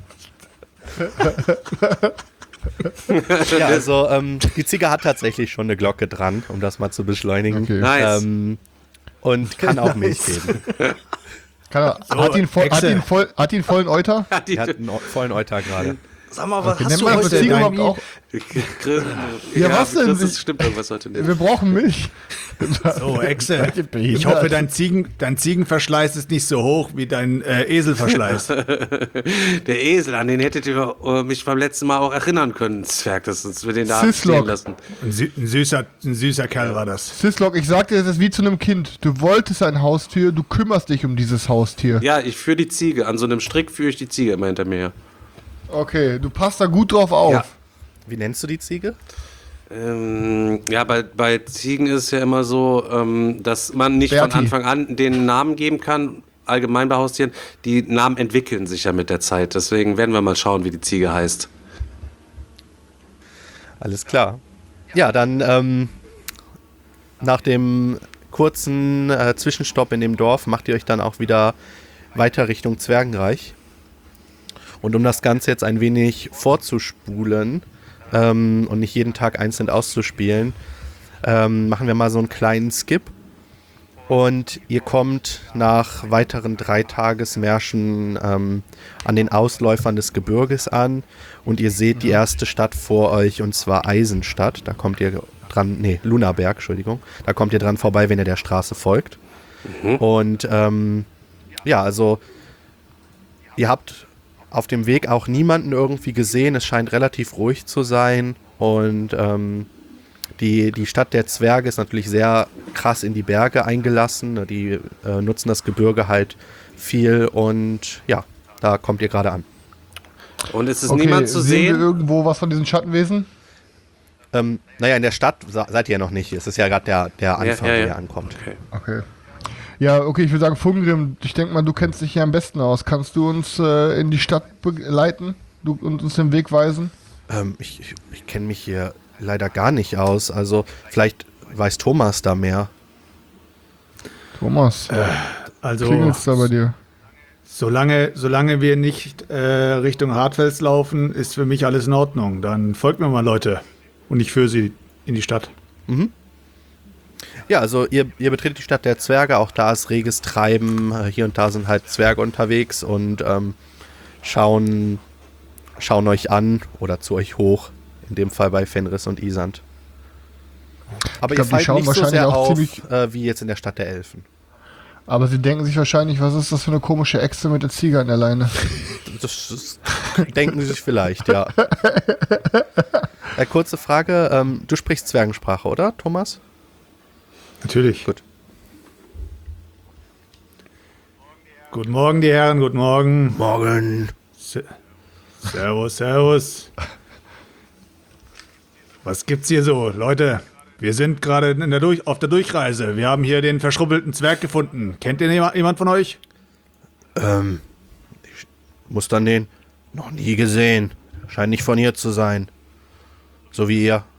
[SPEAKER 6] Ja, also ähm, die Ziege hat tatsächlich schon eine Glocke dran, um das mal zu beschleunigen.
[SPEAKER 3] Okay.
[SPEAKER 2] Nice.
[SPEAKER 6] Ähm, und kann auch Milch geben.
[SPEAKER 3] Kann er, hat, ihn voll, hat,
[SPEAKER 4] Excel.
[SPEAKER 3] ihn voll, hat ihn vollen Euter?
[SPEAKER 2] Die,
[SPEAKER 6] Die hat einen vollen Euter gerade.
[SPEAKER 5] Sag mal, was
[SPEAKER 3] Okay,
[SPEAKER 5] hast
[SPEAKER 3] nennt
[SPEAKER 5] du
[SPEAKER 3] man das
[SPEAKER 5] heute
[SPEAKER 3] Ziege
[SPEAKER 5] in
[SPEAKER 3] überhaupt
[SPEAKER 5] deinem
[SPEAKER 3] auch?
[SPEAKER 2] Chris,
[SPEAKER 3] Ja, was denn?
[SPEAKER 2] Chris, das stimmt irgendwas heute nicht.
[SPEAKER 3] Wir brauchen Milch.
[SPEAKER 4] So, Excel.
[SPEAKER 3] Seid ihr behindert?
[SPEAKER 4] Ich hoffe, dein, Ziegen, dein Ziegenverschleiß ist nicht so hoch wie dein äh, Eselverschleiß.
[SPEAKER 2] Der Esel, an den hättet ihr äh, mich beim letzten Mal auch erinnern können, Zwerg, dass uns wir den da
[SPEAKER 3] Syslog.
[SPEAKER 2] stehen lassen.
[SPEAKER 4] Ein, sü ein, süßer, ein süßer Kerl war das.
[SPEAKER 3] Syslog, ich sagte, es ist wie zu einem Kind. Du wolltest ein Haustier, du kümmerst dich um dieses Haustier.
[SPEAKER 2] Ja, ich führe die Ziege. An so einem Strick führe ich die Ziege immer hinter mir her.
[SPEAKER 3] Okay, du passt da gut drauf auf.
[SPEAKER 2] Ja.
[SPEAKER 6] Wie nennst du die Ziege?
[SPEAKER 2] Ähm, ja, bei, bei Ziegen ist es ja immer so, ähm, dass man nicht
[SPEAKER 3] Berti.
[SPEAKER 2] von Anfang an den Namen geben kann. Allgemein bei Haustieren. Die Namen entwickeln sich ja mit der Zeit. Deswegen werden wir mal schauen, wie die Ziege heißt.
[SPEAKER 6] Alles klar. Ja, dann ähm, nach dem kurzen äh, Zwischenstopp in dem Dorf macht ihr euch dann auch wieder weiter Richtung Zwergenreich. Und um das Ganze jetzt ein wenig vorzuspulen ähm, und nicht jeden Tag einzeln auszuspielen, ähm, machen wir mal so einen kleinen Skip. Und ihr kommt nach weiteren drei Tagesmärschen ähm, an den Ausläufern des Gebirges an und ihr seht die erste Stadt vor euch, und zwar Eisenstadt. Da kommt ihr dran, nee, Lunaberg, Entschuldigung. Da kommt ihr dran vorbei, wenn ihr der Straße folgt.
[SPEAKER 2] Mhm.
[SPEAKER 6] Und ähm, ja, also ihr habt auf dem Weg auch niemanden irgendwie gesehen. Es scheint relativ ruhig zu sein. Und ähm, die, die Stadt der Zwerge ist natürlich sehr krass in die Berge eingelassen. Die äh, nutzen das Gebirge halt viel. Und ja, da kommt ihr gerade an.
[SPEAKER 2] Und es ist
[SPEAKER 3] Okay,
[SPEAKER 2] niemand zu
[SPEAKER 3] sehen wir
[SPEAKER 2] sehen.
[SPEAKER 3] irgendwo was von diesen Schattenwesen?
[SPEAKER 6] Ähm, naja, in der Stadt sa- seid ihr ja noch nicht. Es ist ja gerade der, der Anfang,
[SPEAKER 2] ja, ja.
[SPEAKER 6] wo ihr ankommt.
[SPEAKER 2] Okay.
[SPEAKER 3] Okay. Ja, okay, ich würde sagen, Fungrim, ich denke mal, du kennst dich hier am besten aus. Kannst du uns äh, in die Stadt begleiten du, und uns den Weg weisen?
[SPEAKER 6] Ähm, ich ich, ich kenne mich hier leider gar nicht aus. Also vielleicht weiß Thomas da mehr.
[SPEAKER 3] Thomas,
[SPEAKER 4] Also,
[SPEAKER 3] klingelt's da bei dir?
[SPEAKER 4] solange, solange wir nicht äh, Richtung Hartfels laufen, ist für mich alles in Ordnung. Dann folgt mir mal, Leute. Und ich führe sie in die Stadt.
[SPEAKER 6] Ja, also ihr, ihr betretet die Stadt der Zwerge, auch da ist reges Treiben, äh, hier und da sind halt Zwerge unterwegs und ähm, schauen, schauen euch an oder zu euch hoch, in dem Fall bei Fenris und Isand. Aber
[SPEAKER 3] Ich glaub, die
[SPEAKER 6] ihr fallt
[SPEAKER 3] schauen
[SPEAKER 6] nicht so
[SPEAKER 3] wahrscheinlich
[SPEAKER 6] sehr
[SPEAKER 3] auch
[SPEAKER 6] auf,
[SPEAKER 3] ziemlich-
[SPEAKER 6] äh, wie jetzt in der Stadt der Elfen.
[SPEAKER 3] Aber sie denken sich wahrscheinlich, was ist das für eine komische Echse mit der Ziege an der Leine?
[SPEAKER 6] Das, das denken sie sich vielleicht, ja. äh, kurze Frage, ähm, du sprichst Zwergensprache, oder, Thomas?
[SPEAKER 4] Natürlich.
[SPEAKER 6] Gut.
[SPEAKER 4] Guten Morgen, die Herren, guten Morgen.
[SPEAKER 6] Morgen.
[SPEAKER 4] Se- Servus, servus. Was gibt's hier so, Leute? Wir sind gerade in der Durch auf der Durchreise. Wir haben hier den verschrubbelten Zwerg gefunden. Kennt ihr jema- jemand von euch?
[SPEAKER 6] Ähm, ich muss dann den noch nie gesehen. Scheint nicht von hier zu sein. So wie ihr.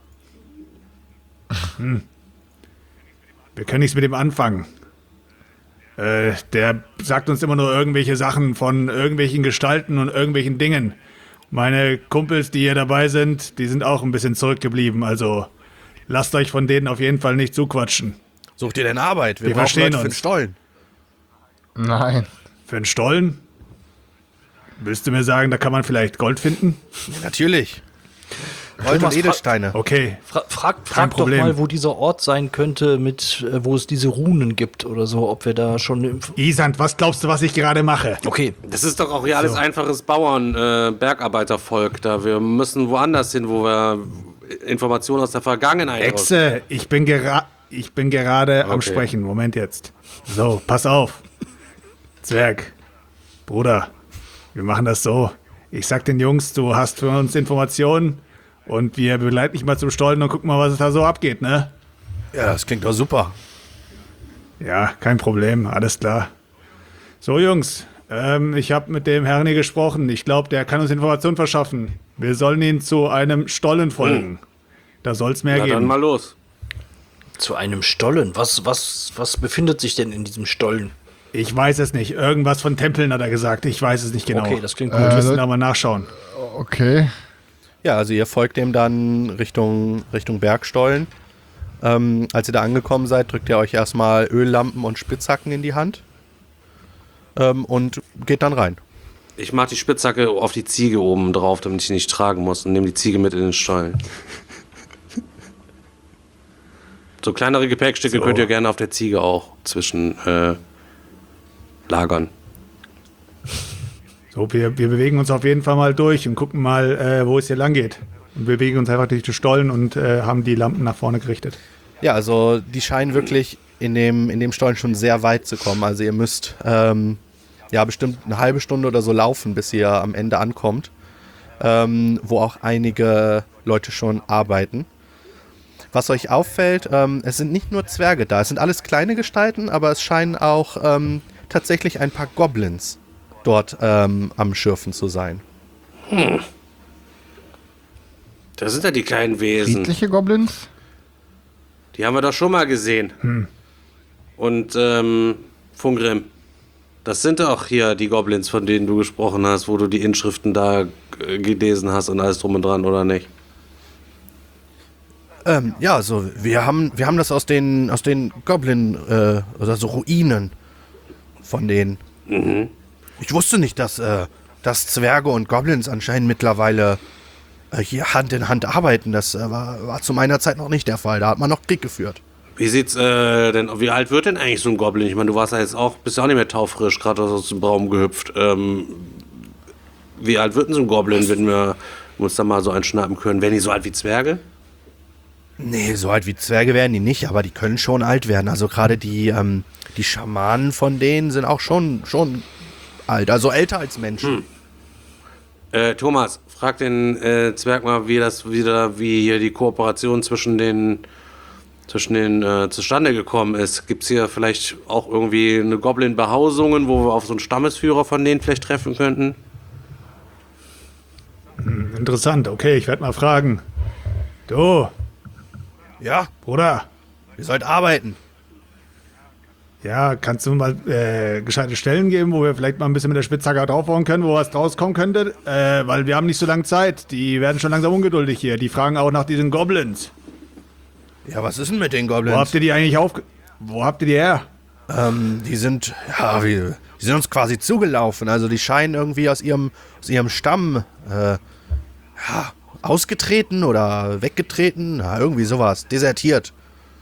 [SPEAKER 4] Wir können nichts mit dem anfangen. Äh, der sagt uns immer nur irgendwelche Sachen von irgendwelchen Gestalten und irgendwelchen Dingen. Meine Kumpels, die hier dabei sind, die sind auch ein bisschen zurückgeblieben. Also lasst euch von denen auf jeden Fall nicht zuquatschen.
[SPEAKER 6] Sucht ihr denn Arbeit? Wir,
[SPEAKER 4] Wir
[SPEAKER 6] brauchen
[SPEAKER 4] verstehen
[SPEAKER 6] Leute für den
[SPEAKER 4] uns.
[SPEAKER 6] Stollen.
[SPEAKER 3] Nein.
[SPEAKER 4] Für einen Stollen? Willst du mir sagen, da kann man vielleicht Gold finden?
[SPEAKER 6] Ja, natürlich. Gold und
[SPEAKER 5] Thomas, fra-
[SPEAKER 6] Edelsteine.
[SPEAKER 4] Okay,
[SPEAKER 5] Fra frag
[SPEAKER 4] Kein
[SPEAKER 5] frag doch
[SPEAKER 4] Problem.
[SPEAKER 5] mal, wo dieser Ort sein könnte, mit äh, wo es diese Runen gibt oder so, ob wir da schon... Im
[SPEAKER 4] Isand, was glaubst du, was ich gerade mache?
[SPEAKER 5] okay,
[SPEAKER 2] Das ist doch auch hier alles einfaches Bauern, äh, Bergarbeitervolk da. Wir müssen woanders hin, wo wir Informationen aus der Vergangenheit aus-
[SPEAKER 4] Exe, ich bin, gera ich bin gerade am
[SPEAKER 2] Okay.
[SPEAKER 4] Sprechen. Moment jetzt. So, pass auf. Zwerg, Bruder, wir machen das so. Ich sag den Jungs, du hast für uns Informationen und wir begleiten dich mal zum Stollen und gucken mal, was da so abgeht, ne?
[SPEAKER 6] Ja, das klingt doch super.
[SPEAKER 4] Ja, kein Problem, alles klar. So, Jungs, ähm, ich habe mit dem Herrn hier gesprochen. Ich glaube, der kann uns Informationen verschaffen. Wir sollen ihn zu einem Stollen folgen. Da soll's mehr
[SPEAKER 2] Na dann
[SPEAKER 4] geben.
[SPEAKER 2] mal los.
[SPEAKER 5] zu einem Stollen. Was, was, was befindet sich denn in diesem Stollen?
[SPEAKER 4] Ich weiß es nicht. Irgendwas von Tempeln hat er gesagt. Ich weiß es nicht genau.
[SPEAKER 5] Okay, das klingt gut.
[SPEAKER 4] Wir
[SPEAKER 3] Äh,
[SPEAKER 4] müssen
[SPEAKER 3] Leute-
[SPEAKER 4] da mal nachschauen.
[SPEAKER 3] Okay.
[SPEAKER 6] Ja, also ihr folgt dem dann Richtung, Richtung Bergstollen. Ähm, als ihr da angekommen seid, drückt ihr euch erstmal Öllampen und Spitzhacken in die Hand ähm, und geht dann rein.
[SPEAKER 2] Ich mach die Spitzhacke auf die Ziege oben drauf, damit ich die nicht tragen muss und nehme die Ziege mit in den Stollen. So kleinere Gepäckstücke
[SPEAKER 4] So.
[SPEAKER 2] könnt ihr gerne auf der Ziege auch zwischen äh, lagern.
[SPEAKER 4] So, wir, wir bewegen uns auf jeden Fall mal durch und gucken mal, äh, wo es hier lang geht. Und wir bewegen uns einfach durch die Stollen und äh, haben die Lampen nach vorne gerichtet.
[SPEAKER 6] Ja, also die scheinen wirklich in dem, in dem Stollen schon sehr weit zu kommen. Also ihr müsst ähm, ja bestimmt eine halbe Stunde oder so laufen, bis ihr am Ende ankommt, ähm, wo auch einige Leute schon arbeiten. Was euch auffällt, ähm, es sind nicht nur Zwerge da, es sind alles kleine Gestalten, aber es scheinen auch ähm, tatsächlich ein paar Goblins dort ähm, am Schürfen zu sein.
[SPEAKER 2] Das sind ja die kleinen Wesen.
[SPEAKER 3] Friedliche Goblins?
[SPEAKER 2] Die haben wir doch schon mal gesehen. Und ähm, Fungrim, das sind doch hier die Goblins, von denen du gesprochen hast, wo du die Inschriften da äh, gelesen hast und alles drum und dran, oder nicht?
[SPEAKER 6] Ähm, ja, also wir haben, wir haben das aus den, aus den Goblin, äh, oder so Ruinen von denen. Ich wusste nicht, dass, äh, dass Zwerge und Goblins anscheinend mittlerweile äh, hier Hand in Hand arbeiten. Das äh, war, war zu meiner Zeit noch nicht der Fall. Da hat man noch Krieg geführt.
[SPEAKER 2] Wie sieht's äh, denn, wie alt wird denn eigentlich so ein Goblin? Ich meine, du warst ja jetzt auch, bist ja auch nicht mehr taufrisch, gerade aus dem Baum gehüpft. Ähm, wie alt wird denn so ein Goblin, wenn wir uns da mal so einschnappen können? Werden die so alt wie Zwerge?
[SPEAKER 6] Nee, so alt wie Zwerge werden die nicht, aber die können schon alt werden. Also gerade die, ähm, die Schamanen von denen sind auch schon, schon alt. Also älter als Menschen.
[SPEAKER 2] Äh, Thomas, frag den äh, Zwerg mal, wie das wieder, wie hier die Kooperation zwischen den zwischen den äh, zustande gekommen ist. Gibt's hier vielleicht auch irgendwie eine Goblin-Behausungen, wo wir auf so einen Stammesführer von denen vielleicht treffen könnten?
[SPEAKER 4] Interessant, okay, ich werde mal fragen. Du,
[SPEAKER 6] Ja,
[SPEAKER 4] Bruder,
[SPEAKER 6] ihr sollt arbeiten.
[SPEAKER 4] ja, kannst du mal äh, gescheite Stellen geben, wo wir vielleicht mal ein bisschen mit der Spitzhacke draufhauen können, wo was draus kommen könnte? Äh, weil wir haben nicht so lange Zeit. Die werden schon langsam ungeduldig hier. Die fragen auch nach diesen Goblins.
[SPEAKER 6] Ja, was ist denn mit den
[SPEAKER 4] Wo habt
[SPEAKER 6] Goblins?
[SPEAKER 4] ihr die eigentlich aufge... Wo habt ihr die her?
[SPEAKER 6] Ähm, die sind, ja, wie, die sind uns quasi zugelaufen. Also die scheinen irgendwie aus ihrem, aus ihrem Stamm, äh, ja, ausgetreten oder weggetreten. Ja, irgendwie sowas. Desertiert.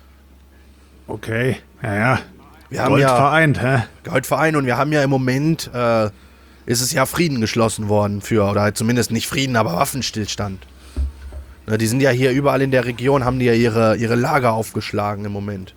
[SPEAKER 4] Okay, naja.
[SPEAKER 6] Wir haben
[SPEAKER 4] Gold
[SPEAKER 6] ja
[SPEAKER 4] vereint, hä?
[SPEAKER 6] Goldverein und wir haben ja im Moment, äh, ist es ja Frieden geschlossen worden für, oder halt zumindest nicht Frieden, aber Waffenstillstand. Na, die sind ja hier überall in der Region, haben die ja ihre, ihre Lager aufgeschlagen im Moment.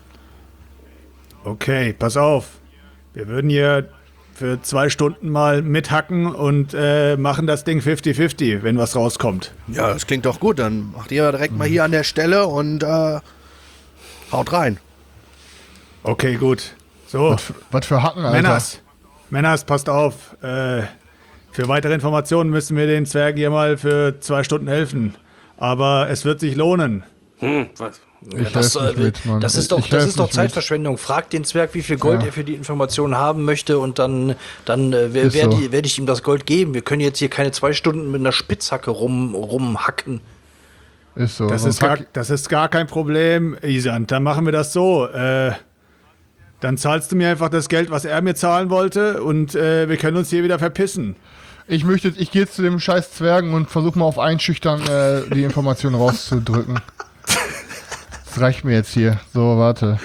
[SPEAKER 4] Okay, pass auf. Wir würden hier für zwei Stunden mal mithacken und äh, machen das Ding fünfzig fünfzig, wenn was rauskommt.
[SPEAKER 6] Ja, das klingt doch gut. Dann macht ihr direkt mal hier an der Stelle und äh, haut rein.
[SPEAKER 4] Okay, gut. So,
[SPEAKER 3] Was, für- was für Hacken, Alter?
[SPEAKER 4] Männers. Männers, passt auf. Äh, für weitere Informationen müssen wir den Zwergen hier mal für zwei Stunden helfen. Aber es wird sich lohnen.
[SPEAKER 2] Hm, was?
[SPEAKER 3] Ich
[SPEAKER 5] das,
[SPEAKER 3] helf nicht
[SPEAKER 5] äh,
[SPEAKER 3] mit, Mann.
[SPEAKER 5] das ist
[SPEAKER 3] Ich-
[SPEAKER 5] doch,
[SPEAKER 3] ich
[SPEAKER 5] das
[SPEAKER 3] helf
[SPEAKER 5] ist doch
[SPEAKER 3] nicht
[SPEAKER 5] Zeitverschwendung. Frag den Zwerg, wie viel Gold
[SPEAKER 3] Ja.
[SPEAKER 5] er für die Informationen haben möchte und dann, dann äh,
[SPEAKER 3] Ist
[SPEAKER 5] werde
[SPEAKER 3] so.
[SPEAKER 5] ich, werd ich ihm das Gold geben. Wir können jetzt hier keine zwei Stunden mit einer Spitzhacke rum, rumhacken.
[SPEAKER 3] mit. Ist so.
[SPEAKER 4] Das
[SPEAKER 3] Sonst
[SPEAKER 4] ist, gar,
[SPEAKER 3] hack-
[SPEAKER 4] das ist gar kein Problem, Isand. Dann machen wir das so. Äh, dann zahlst du mir einfach das Geld, was er mir zahlen wollte, und äh, wir können uns hier wieder verpissen.
[SPEAKER 3] Ich möchte, ich gehe jetzt zu dem scheiß Zwergen und versuche mal auf Einschüchtern äh, die Informationen rauszudrücken. Das reicht mir jetzt hier. So, warte.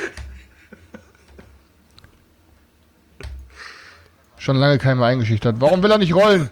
[SPEAKER 3] Schon lange keiner mehr eingeschüchtert. Warum will er nicht rollen?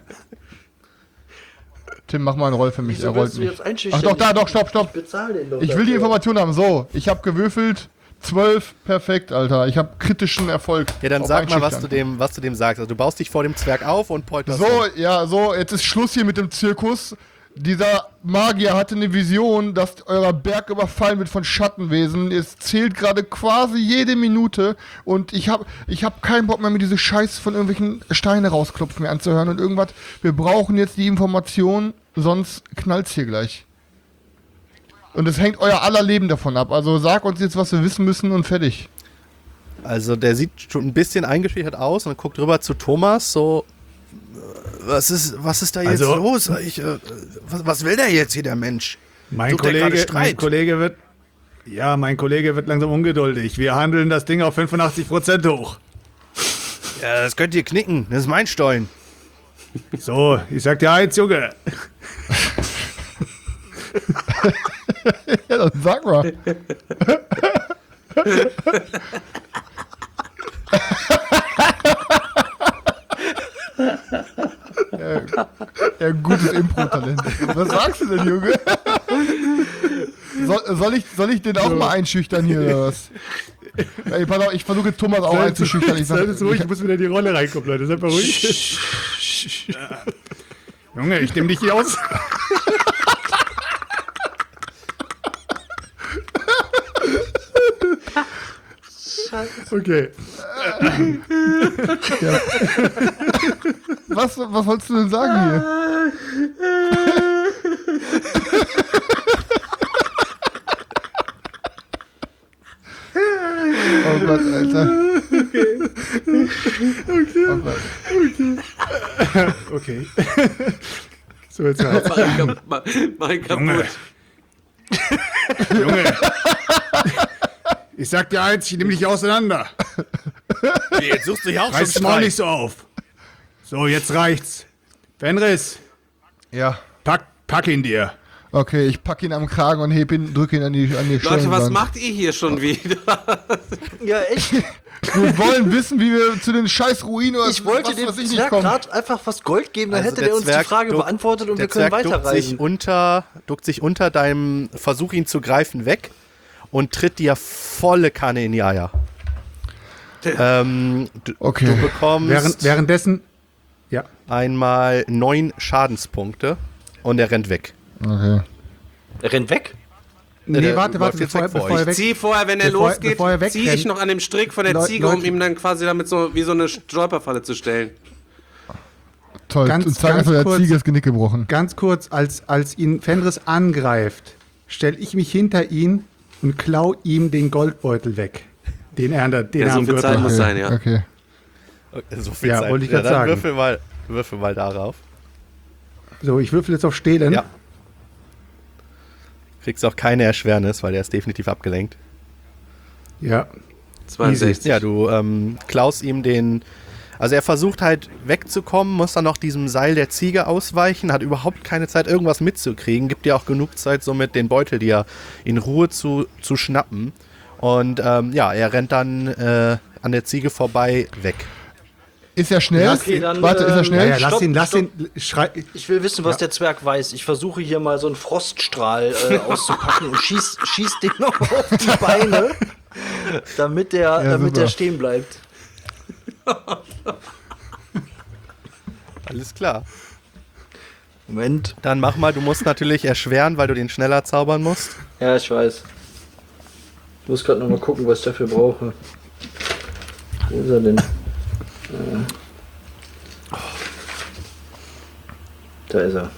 [SPEAKER 3] Tim, mach mal einen Roll für mich.
[SPEAKER 5] Wieso
[SPEAKER 3] Er rollt
[SPEAKER 5] willst du
[SPEAKER 3] nicht.
[SPEAKER 5] jetzt einschüchtern?
[SPEAKER 3] Ach doch, da, doch, stopp, stopp.
[SPEAKER 5] Ich bezahle den doch
[SPEAKER 3] Ich will die
[SPEAKER 5] dafür.
[SPEAKER 3] Information haben. So, ich habe gewürfelt. zwölf, perfekt, Alter. Ich habe kritischen Erfolg.
[SPEAKER 6] Ja, dann
[SPEAKER 3] auf
[SPEAKER 6] sag mal, was
[SPEAKER 3] Einschüchtern.
[SPEAKER 6] du, dem, was du dem sagst. Also du baust dich vor dem Zwerg auf und polterst.
[SPEAKER 3] So,
[SPEAKER 6] rum.
[SPEAKER 3] ja, so, jetzt ist Schluss hier mit dem Zirkus. Dieser Magier hatte eine Vision, dass euer Berg überfallen wird von Schattenwesen. Es zählt gerade quasi jede Minute und ich habe ich hab keinen Bock mehr, mir diese Scheiß von irgendwelchen Steine rausklopfen mir anzuhören und irgendwas. Wir brauchen jetzt die Information, sonst knallt's hier gleich. Und es hängt euer aller Leben davon ab. Also sag uns jetzt, was wir wissen müssen und fertig.
[SPEAKER 6] Also der sieht schon ein bisschen eingeschüchtert aus und guckt rüber zu Thomas, so, äh, was ist, was ist da jetzt
[SPEAKER 4] Also-
[SPEAKER 6] los? Ich, äh, was, was will der jetzt hier, der Mensch?
[SPEAKER 4] Mein
[SPEAKER 6] Sucht der gerade
[SPEAKER 4] Kollege,
[SPEAKER 6] Streit?
[SPEAKER 4] mein Kollege wird. Ja, mein Kollege wird langsam ungeduldig. Wir handeln das Ding auf fünfundachtzig Prozent hoch.
[SPEAKER 6] Ja, das könnt ihr knicken, das ist mein Stollen.
[SPEAKER 4] So, ich sag dir eins, Junge.
[SPEAKER 3] Ja, dann sag mal. ja, ja, gutes Impro-Talent. Was sagst du denn, Junge? Soll, soll, ich, soll ich den auch mal einschüchtern hier oder was? Ey, pass auf, ich versuche jetzt Thomas auch einzuschüchtern. Ich sag,
[SPEAKER 4] Seid es ruhig,
[SPEAKER 3] ich,
[SPEAKER 4] ich muss wieder in die Rolle reinkommen, Leute. Seid mal ruhig. Junge, ich nehme dich hier aus. Okay.
[SPEAKER 3] ja. was, was wolltest du denn sagen hier? Oh Gott, Alter. Oh Gott.
[SPEAKER 4] Okay. So, jetzt halt.
[SPEAKER 2] Mach ihn kap- mach- mach ihn
[SPEAKER 4] Junge.
[SPEAKER 2] kaputt.
[SPEAKER 4] Junge. Ich sag dir eins, ich nehme dich auseinander.
[SPEAKER 6] Jetzt suchst du dich auch
[SPEAKER 4] Reiß mal nicht so auf. So, jetzt reicht's. Fenris,
[SPEAKER 3] Ja.
[SPEAKER 4] pack, pack ihn dir.
[SPEAKER 3] Okay, ich pack ihn am Kragen und heb ihn, drück ihn an die, an die
[SPEAKER 2] Leute, was
[SPEAKER 3] Stirnwand.
[SPEAKER 2] macht ihr hier schon wieder?
[SPEAKER 5] Ja, echt.
[SPEAKER 3] Wir wollen wissen, wie wir zu den scheiß Ruinen oder
[SPEAKER 5] Ich wollte
[SPEAKER 3] was,
[SPEAKER 5] dem
[SPEAKER 3] was ich nicht
[SPEAKER 5] Zwerg
[SPEAKER 3] kommen.
[SPEAKER 5] gerade einfach was Gold geben, dann
[SPEAKER 6] Also
[SPEAKER 5] hätte
[SPEAKER 6] der
[SPEAKER 5] der uns die
[SPEAKER 6] Zwerg
[SPEAKER 5] Frage
[SPEAKER 6] duckt-
[SPEAKER 5] beantwortet und
[SPEAKER 6] der
[SPEAKER 5] wir können
[SPEAKER 6] Zwerg duckt sich,
[SPEAKER 5] weiterreisen.
[SPEAKER 6] unter, duckt sich unter deinem Versuch, ihn zu greifen, weg und tritt dir volle Kanne in die Eier. Ähm, du,
[SPEAKER 3] Okay.
[SPEAKER 6] du bekommst
[SPEAKER 4] Während, währenddessen. Ja.
[SPEAKER 6] einmal neun Schadenspunkte und er rennt weg.
[SPEAKER 3] Okay.
[SPEAKER 5] Er rennt weg.
[SPEAKER 4] Nee,
[SPEAKER 6] der
[SPEAKER 4] warte,
[SPEAKER 6] läuft
[SPEAKER 4] warte,
[SPEAKER 6] jetzt
[SPEAKER 4] bevor,
[SPEAKER 6] weg vor
[SPEAKER 4] bevor
[SPEAKER 6] euch.
[SPEAKER 4] er weg.
[SPEAKER 2] Zieh vorher, wenn er
[SPEAKER 4] Bevor-
[SPEAKER 2] losgeht,
[SPEAKER 4] bevor er
[SPEAKER 2] zieh ich
[SPEAKER 4] wegrennt.
[SPEAKER 2] noch an dem Strick von der
[SPEAKER 4] Leu-
[SPEAKER 2] Ziege, um
[SPEAKER 4] Leute.
[SPEAKER 2] ihm dann quasi damit so wie so eine Stolperfalle zu stellen.
[SPEAKER 3] Toll.
[SPEAKER 4] Ganz-
[SPEAKER 3] und zeig
[SPEAKER 4] ganz
[SPEAKER 3] einfach, der
[SPEAKER 4] kurz.
[SPEAKER 3] Ziege ist Genick gebrochen.
[SPEAKER 4] Ganz kurz, als, als ihn Fenris angreift, stelle ich mich hinter ihn und klau ihm den Goldbeutel weg. Den er, an der- den
[SPEAKER 2] Ja,
[SPEAKER 4] er
[SPEAKER 2] so
[SPEAKER 4] am
[SPEAKER 2] viel
[SPEAKER 4] Gürtel
[SPEAKER 2] Zeit
[SPEAKER 4] hat.
[SPEAKER 2] muss sein, ja.
[SPEAKER 3] Okay.
[SPEAKER 6] Okay, so viel
[SPEAKER 4] Ja,
[SPEAKER 6] Zeit.
[SPEAKER 4] wollte ich
[SPEAKER 6] ja,
[SPEAKER 4] grad
[SPEAKER 6] dann
[SPEAKER 4] sagen.
[SPEAKER 6] Würfel mal, würfel mal darauf.
[SPEAKER 4] So, ich würfel jetzt auf Stehlen.
[SPEAKER 6] Ja. Kriegst auch keine Erschwernis, weil der ist definitiv abgelenkt.
[SPEAKER 4] Ja.
[SPEAKER 2] zweiundsechzig.
[SPEAKER 6] Ja, du ähm, klaust ihm den. Also er versucht halt wegzukommen, muss dann noch diesem Seil der Ziege ausweichen, hat überhaupt keine Zeit, irgendwas mitzukriegen, gibt dir auch genug Zeit, somit den Beutel dir in Ruhe zu, zu schnappen. Und ähm, ja, er rennt dann äh, an der Ziege vorbei weg.
[SPEAKER 3] Ist er schnell?
[SPEAKER 4] Lass
[SPEAKER 5] Okay, dann,
[SPEAKER 3] Warte, ist er
[SPEAKER 5] ähm,
[SPEAKER 3] schnell?
[SPEAKER 4] Ja, ja, lass
[SPEAKER 5] Stopp,
[SPEAKER 4] ihn, lass
[SPEAKER 5] stopp.
[SPEAKER 4] ihn. Schrei.
[SPEAKER 5] Ich will wissen, was
[SPEAKER 4] Ja.
[SPEAKER 5] der Zwerg weiß. Ich versuche hier mal so einen Froststrahl äh, auszupacken und schieß, schieß den noch auf die Beine, damit der, damit
[SPEAKER 3] super.
[SPEAKER 5] der stehen bleibt.
[SPEAKER 6] Alles klar.
[SPEAKER 5] Moment.
[SPEAKER 6] Dann mach mal, du musst natürlich erschweren, weil du den schneller zaubern musst.
[SPEAKER 5] Ja, ich weiß. Ich muss gerade noch mal gucken, was ich dafür brauche. Wo ist er denn? Äh. Da ist er.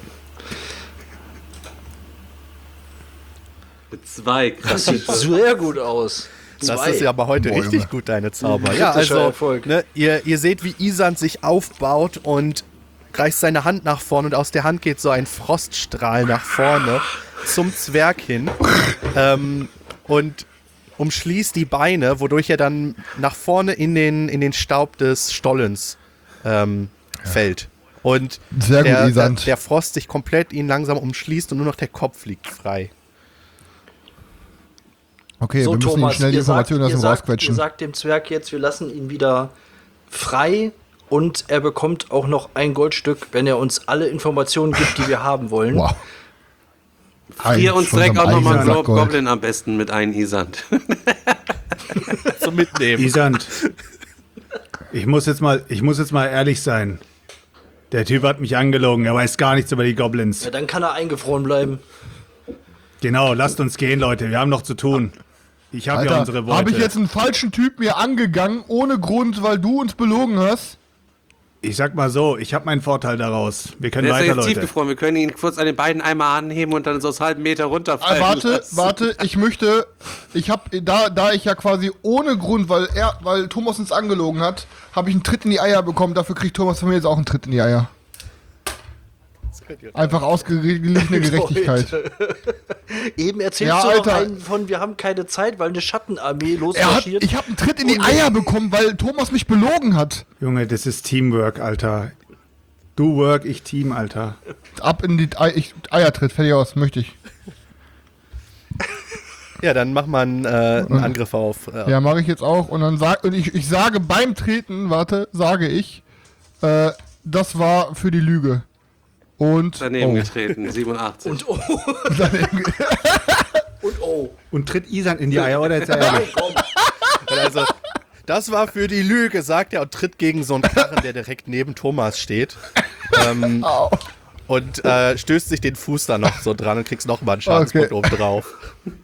[SPEAKER 2] Mit zwei, krass.
[SPEAKER 5] Das sieht sehr gut aus.
[SPEAKER 6] Das
[SPEAKER 5] Zwei.
[SPEAKER 6] ist ja aber heute
[SPEAKER 3] Boah,
[SPEAKER 6] richtig
[SPEAKER 3] Junge.
[SPEAKER 6] gut, deine Zauber. Ja,
[SPEAKER 5] Kritischer
[SPEAKER 6] also,
[SPEAKER 5] Erfolg.
[SPEAKER 6] ne, ihr, ihr seht, wie Isand sich aufbaut und reißt seine Hand nach vorne und aus der Hand geht so ein Froststrahl nach vorne zum Zwerg hin ähm, und umschließt die Beine, wodurch er dann nach vorne in den, in den Staub des Stollens ähm, fällt. Und
[SPEAKER 3] Sehr gut,
[SPEAKER 6] der, der,
[SPEAKER 3] Isand.
[SPEAKER 6] der Frost sich komplett ihn langsam umschließt und nur noch der Kopf liegt frei.
[SPEAKER 3] Okay,
[SPEAKER 5] So,
[SPEAKER 3] wir müssen
[SPEAKER 5] Thomas,
[SPEAKER 3] ihm schnell die
[SPEAKER 5] ihr sagt,
[SPEAKER 3] Informationen aus
[SPEAKER 5] ihr,
[SPEAKER 3] dem
[SPEAKER 5] sagt, ihr
[SPEAKER 3] rausquetschen.
[SPEAKER 5] sagt dem Zwerg jetzt, wir lassen ihn wieder frei und er bekommt auch noch ein Goldstück, wenn er uns alle Informationen gibt, die wir haben wollen.
[SPEAKER 3] Wow.
[SPEAKER 2] Frier uns
[SPEAKER 3] von
[SPEAKER 2] direkt
[SPEAKER 3] so
[SPEAKER 2] auch
[SPEAKER 3] einem
[SPEAKER 2] nochmal einen
[SPEAKER 3] Eisensack
[SPEAKER 2] Glob
[SPEAKER 3] Gold.
[SPEAKER 2] Goblin am besten mit ein, Isand.
[SPEAKER 6] Zum Mitnehmen.
[SPEAKER 4] Isand, ich muss jetzt mal, ich muss jetzt mal ehrlich sein. Der Typ hat mich angelogen, er weiß gar nichts über die Goblins.
[SPEAKER 5] Ja, dann kann er eingefroren bleiben.
[SPEAKER 4] Genau, lasst uns gehen, Leute, wir haben noch zu tun. Ich habe ja unsere
[SPEAKER 3] Alter,
[SPEAKER 4] Worte.
[SPEAKER 3] habe ich jetzt einen falschen Typ mir angegangen, ohne Grund, weil du uns belogen hast?
[SPEAKER 4] Ich sag mal so, ich habe meinen Vorteil daraus. Wir können
[SPEAKER 2] Der ist ja
[SPEAKER 4] weiter,
[SPEAKER 2] jetzt
[SPEAKER 4] Leute.
[SPEAKER 2] tiefgefroren. Wir können ihn kurz an den beiden einmal anheben und dann so aus halben Meter
[SPEAKER 3] Ah,
[SPEAKER 2] runterfallen
[SPEAKER 3] warte,
[SPEAKER 2] lassen.
[SPEAKER 3] warte, ich möchte, ich habe, da, da ich ja quasi ohne Grund, weil er, weil Thomas uns angelogen hat, habe ich einen Tritt in die Eier bekommen. Dafür kriegt Thomas von mir jetzt auch einen Tritt in die Eier. Einfach ausgeglichene Gerechtigkeit.
[SPEAKER 5] Eben erzählst
[SPEAKER 3] Ja,
[SPEAKER 5] du noch
[SPEAKER 3] Alter.
[SPEAKER 5] einen von, wir haben keine Zeit, weil eine Schattenarmee
[SPEAKER 3] Er hat,
[SPEAKER 5] losmarschiert.
[SPEAKER 3] ich habe einen Tritt in die Eier bekommen, weil Thomas mich belogen hat.
[SPEAKER 4] Junge, das ist Teamwork, Alter. Du work, ich Team, Alter.
[SPEAKER 3] Ab in die Ei, ich, Eiertritt, fertig aus, möchte ich.
[SPEAKER 6] Ja, dann mach mal einen, äh, einen Angriff auf. Äh,
[SPEAKER 3] Ja, mache ich jetzt auch. Und dann sag, und ich, ich sage beim Treten, warte, sage ich, äh, das war für die Lüge. Und
[SPEAKER 2] Daneben
[SPEAKER 3] oh.
[SPEAKER 2] getreten, siebenundachtzig.
[SPEAKER 5] Und oh,
[SPEAKER 3] Daneben ge-
[SPEAKER 5] und oh.
[SPEAKER 4] Und tritt Isand in die Eier, oder? Jetzt ehrlich.
[SPEAKER 6] Also, das war für die Lüge, sagt er und tritt gegen so einen Karren, der direkt neben Thomas steht. Ähm,
[SPEAKER 3] Au.
[SPEAKER 6] und äh, stößt sich den Fuß da noch so dran und kriegst noch mal einen Schadenspunkt
[SPEAKER 3] Okay.
[SPEAKER 6] oben drauf.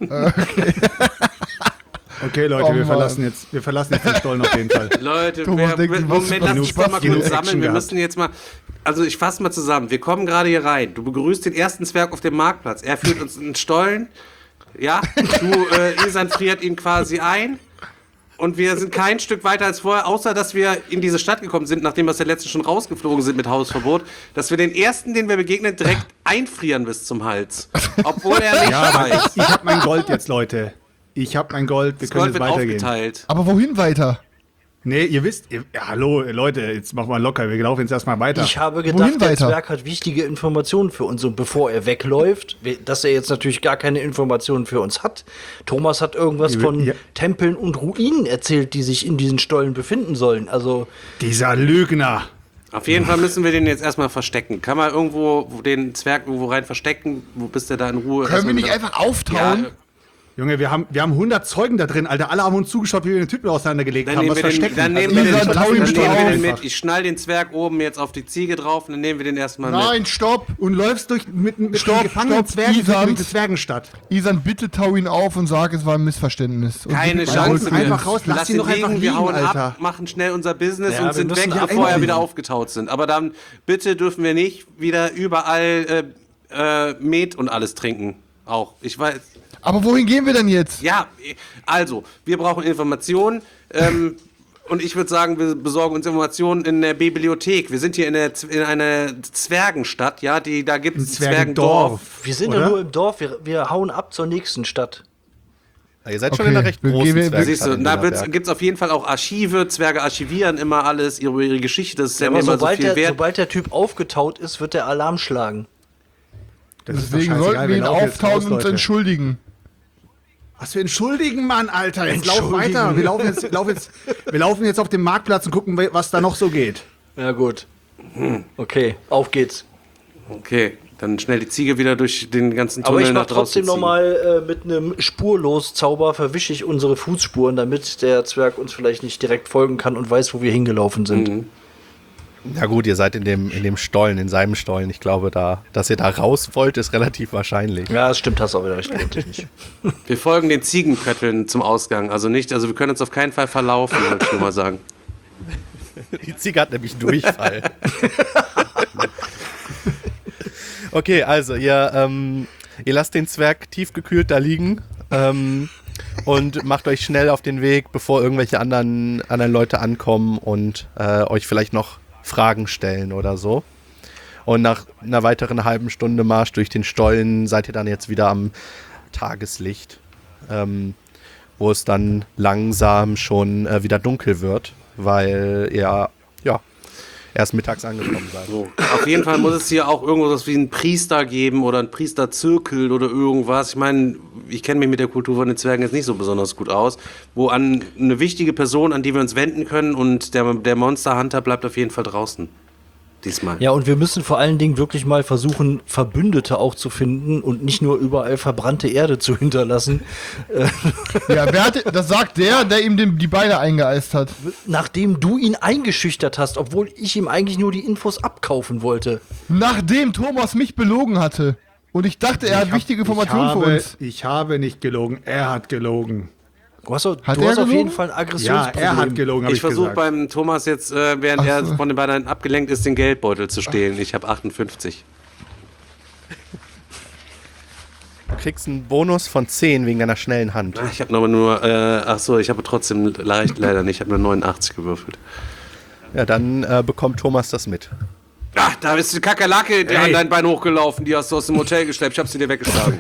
[SPEAKER 4] Okay, Leute,
[SPEAKER 3] Oh,
[SPEAKER 4] wir
[SPEAKER 3] Mann.
[SPEAKER 4] verlassen jetzt, wir verlassen jetzt den Stollen auf jeden Fall.
[SPEAKER 2] Leute,
[SPEAKER 3] Thomas
[SPEAKER 2] wer,
[SPEAKER 3] denkt,
[SPEAKER 2] wer,
[SPEAKER 3] was-
[SPEAKER 2] Moment,
[SPEAKER 3] was
[SPEAKER 2] lass
[SPEAKER 4] genug
[SPEAKER 2] uns doch mal
[SPEAKER 4] Spaß, genug
[SPEAKER 2] kurz
[SPEAKER 4] Action
[SPEAKER 2] sammeln. Wir
[SPEAKER 4] gehabt.
[SPEAKER 2] müssen jetzt mal, also ich fasse mal zusammen. Wir kommen gerade hier rein. Du begrüßt den ersten Zwerg auf dem Marktplatz. Er führt uns in den Stollen. Ja, du, äh, Isand friert ihn quasi ein. Und wir sind kein Stück weiter als vorher, außer dass wir in diese Stadt gekommen sind, nachdem wir aus der letzten schon rausgeflogen sind mit Hausverbot, dass wir den ersten, den wir begegnen, direkt einfrieren bis zum Hals. Obwohl er nicht
[SPEAKER 4] Ja, aber ich,
[SPEAKER 2] weiß.
[SPEAKER 4] ich habe mein Gold jetzt, Leute. Ich habe mein Gold, wir
[SPEAKER 2] Das
[SPEAKER 4] können
[SPEAKER 2] Gold
[SPEAKER 4] jetzt
[SPEAKER 2] wird
[SPEAKER 4] weitergehen.
[SPEAKER 2] aufgeteilt.
[SPEAKER 3] Aber wohin weiter?
[SPEAKER 4] Nee, ihr wisst, ihr, ja, hallo, Leute, jetzt machen wir locker, wir laufen jetzt erstmal weiter.
[SPEAKER 5] Ich habe
[SPEAKER 3] Wohin
[SPEAKER 5] gedacht, der
[SPEAKER 3] weiter?
[SPEAKER 5] Zwerg hat wichtige Informationen für uns. Und bevor er wegläuft, we- dass er jetzt natürlich gar keine Informationen für uns hat. Thomas hat irgendwas
[SPEAKER 4] Ja,
[SPEAKER 5] von
[SPEAKER 4] ja.
[SPEAKER 5] Tempeln und Ruinen erzählt, die sich in diesen Stollen befinden sollen. Also,
[SPEAKER 4] Dieser Lügner.
[SPEAKER 2] Auf jeden Fall müssen wir den jetzt erstmal verstecken. Kann man irgendwo wo den Zwerg irgendwo rein verstecken, wo bis der da in Ruhe
[SPEAKER 3] Können wir
[SPEAKER 2] erstmal
[SPEAKER 3] nicht
[SPEAKER 2] wieder-
[SPEAKER 3] einfach auftauen?
[SPEAKER 2] Ja,
[SPEAKER 4] Junge, wir haben, wir haben hundert Zeugen da drin, Alter. Alle haben uns zugeschaut, wie wir den Typen auseinandergelegt
[SPEAKER 2] Dann
[SPEAKER 4] haben.
[SPEAKER 2] nehmen
[SPEAKER 4] Was
[SPEAKER 2] wir den,
[SPEAKER 4] verstecken?
[SPEAKER 2] dann nehmen
[SPEAKER 4] Also,
[SPEAKER 2] wir den,
[SPEAKER 3] Isand,
[SPEAKER 2] dann
[SPEAKER 3] hau ihn
[SPEAKER 2] nehmen wir den
[SPEAKER 3] drauf.
[SPEAKER 2] mit. Ich schnall den Zwerg oben jetzt auf die Ziege drauf und dann nehmen wir den erstmal mit.
[SPEAKER 3] Nein, stopp!
[SPEAKER 4] und läufst durch, mit, mit
[SPEAKER 3] Stopp,
[SPEAKER 4] den gefangenen
[SPEAKER 3] stopp,
[SPEAKER 4] Zwergen
[SPEAKER 3] Isand.
[SPEAKER 4] durch die Zwergenstadt.
[SPEAKER 3] Isan, bitte tau ihn auf und sag, es war ein Missverständnis. Und
[SPEAKER 2] Keine
[SPEAKER 3] gib ihm
[SPEAKER 2] Chance.
[SPEAKER 3] ein
[SPEAKER 4] ihn
[SPEAKER 3] Gold.
[SPEAKER 4] einfach raus, lass ihn
[SPEAKER 2] ihn
[SPEAKER 4] doch einfach
[SPEAKER 2] liegen, wir
[SPEAKER 4] liegen,
[SPEAKER 2] hauen
[SPEAKER 4] Alter.
[SPEAKER 2] ab, machen schnell unser Business
[SPEAKER 5] Ja,
[SPEAKER 2] und
[SPEAKER 5] wir
[SPEAKER 2] sind
[SPEAKER 5] müssen
[SPEAKER 2] weg,
[SPEAKER 5] abhauen.
[SPEAKER 2] bevor er wieder aufgetaut sind. Aber dann bitte dürfen wir nicht wieder überall äh, äh, Met und alles trinken. Auch. Ich weiß.
[SPEAKER 3] Aber wohin gehen wir denn jetzt?
[SPEAKER 2] Ja, also, wir brauchen Informationen. Ähm, und ich würde sagen, wir besorgen uns Informationen in der Bibliothek. Wir sind hier in, der, Z- in einer Zwergenstadt, ja, die, da gibt es Zwergendorf.
[SPEAKER 5] wir sind
[SPEAKER 4] Oder?
[SPEAKER 5] ja nur im Dorf. Wir, wir hauen ab zur nächsten Stadt.
[SPEAKER 6] Ja, ihr seid schon
[SPEAKER 3] Okay,
[SPEAKER 6] in einer recht
[SPEAKER 3] wir
[SPEAKER 6] großen
[SPEAKER 3] gehen- wir-
[SPEAKER 6] Zwergstadt
[SPEAKER 2] Siehst du,
[SPEAKER 6] in
[SPEAKER 2] da
[SPEAKER 6] Wienerberg.
[SPEAKER 2] gibt es auf jeden Fall auch Archive. Zwerge archivieren immer alles, ihre, ihre Geschichte. Das ist ja,
[SPEAKER 5] Aber
[SPEAKER 2] immer so
[SPEAKER 5] sobald,
[SPEAKER 2] viel
[SPEAKER 5] der,
[SPEAKER 2] wert.
[SPEAKER 5] sobald der Typ aufgetaut ist, wird der Alarm schlagen.
[SPEAKER 4] Das ist doch
[SPEAKER 3] Deswegen
[SPEAKER 4] scheißegal,
[SPEAKER 3] sollten wir ihn
[SPEAKER 4] laufen jetzt
[SPEAKER 3] auftauen
[SPEAKER 4] raus,
[SPEAKER 3] und uns
[SPEAKER 4] Leute.
[SPEAKER 3] entschuldigen.
[SPEAKER 4] Was für entschuldigen, Mann, Alter. Jetzt lauf
[SPEAKER 5] Entschuldigen.
[SPEAKER 4] weiter. Wir laufen, jetzt, laufen jetzt, wir laufen jetzt auf dem Marktplatz und gucken, was da noch so geht.
[SPEAKER 5] Ja, gut. Okay, auf geht's.
[SPEAKER 2] Okay, dann schnell die Ziege wieder durch den ganzen Tunnel
[SPEAKER 5] Aber ich
[SPEAKER 2] nach
[SPEAKER 5] mach trotzdem
[SPEAKER 2] draußen ziehen.
[SPEAKER 5] nochmal äh, mit einem Spurlos-Zauber verwische ich unsere Fußspuren, damit der Zwerg uns vielleicht nicht direkt folgen kann und weiß, wo wir hingelaufen sind.
[SPEAKER 2] Mhm.
[SPEAKER 6] Na gut, ihr seid in dem, in dem Stollen, in seinem Stollen. Ich glaube, da, dass ihr da raus wollt, ist relativ wahrscheinlich.
[SPEAKER 5] Ja, das stimmt, hast du auch wieder recht. lohnt sich nicht.
[SPEAKER 2] Wir folgen den Ziegenkötteln zum Ausgang. Also nicht, also wir können uns auf keinen Fall verlaufen, wollte ich nur mal sagen.
[SPEAKER 6] Die Ziege hat nämlich Durchfall. Okay, also ihr, ähm, ihr lasst den Zwerg tiefgekühlt da liegen ähm, und macht euch schnell auf den Weg, bevor irgendwelche anderen, anderen Leute ankommen und äh, euch vielleicht noch Fragen stellen oder so. Und nach einer weiteren halben Stunde Marsch durch den Stollen seid ihr dann jetzt wieder am Tageslicht, ähm, wo es dann langsam schon äh, wieder dunkel wird, weil ihr ja erst mittags angekommen sein.
[SPEAKER 2] So. Auf jeden Fall muss es hier auch irgendwas wie einen Priester geben oder einen Priesterzirkel oder irgendwas. Ich meine, ich kenne mich mit der Kultur von den Zwergen jetzt nicht so besonders gut aus. Wo an eine wichtige Person, an die wir uns wenden können und der, der Monster Hunter bleibt auf jeden Fall draußen. Diesmal.
[SPEAKER 5] Ja, und wir müssen vor allen Dingen wirklich mal versuchen, Verbündete auch zu finden und nicht nur überall verbrannte Erde zu hinterlassen.
[SPEAKER 3] Ja, wer hat, das sagt der, der ihm den, die Beine eingeeist hat.
[SPEAKER 5] Nachdem du ihn eingeschüchtert hast, obwohl ich ihm eigentlich nur die Infos abkaufen wollte.
[SPEAKER 3] Nachdem Thomas mich belogen hatte. Und ich dachte, er hat
[SPEAKER 4] Ich hab-
[SPEAKER 3] wichtige Informationen
[SPEAKER 4] ich habe,
[SPEAKER 3] für uns.
[SPEAKER 4] Ich habe nicht gelogen, er hat gelogen.
[SPEAKER 5] Du hast, doch,
[SPEAKER 3] Hat
[SPEAKER 5] du
[SPEAKER 3] er
[SPEAKER 5] hast auf
[SPEAKER 3] gelogen?
[SPEAKER 5] jeden Fall ein
[SPEAKER 4] Ja,
[SPEAKER 5] Aggressionsproblem.
[SPEAKER 4] er hat gelogen, habe
[SPEAKER 2] Ich
[SPEAKER 4] ich
[SPEAKER 2] versuche
[SPEAKER 4] gesagt.
[SPEAKER 2] beim Thomas jetzt, äh, während
[SPEAKER 3] Ach
[SPEAKER 2] er
[SPEAKER 3] so.
[SPEAKER 2] von den beiden abgelenkt ist, den Geldbeutel zu stehlen. Ich habe achtundfünfzig.
[SPEAKER 6] Du kriegst einen Bonus von zehn wegen deiner schnellen Hand.
[SPEAKER 2] Ah, Ich habe aber nur, äh, ach so, ich habe trotzdem leicht, leider nicht, ich habe nur neunundachtzig gewürfelt.
[SPEAKER 6] Ja, dann äh, bekommt Thomas das mit.
[SPEAKER 2] Ach, da ist die Kakerlake die
[SPEAKER 4] Ey.
[SPEAKER 2] an dein Bein hochgelaufen, die hast du aus dem Hotel geschleppt, ich habe sie dir weggeschlagen.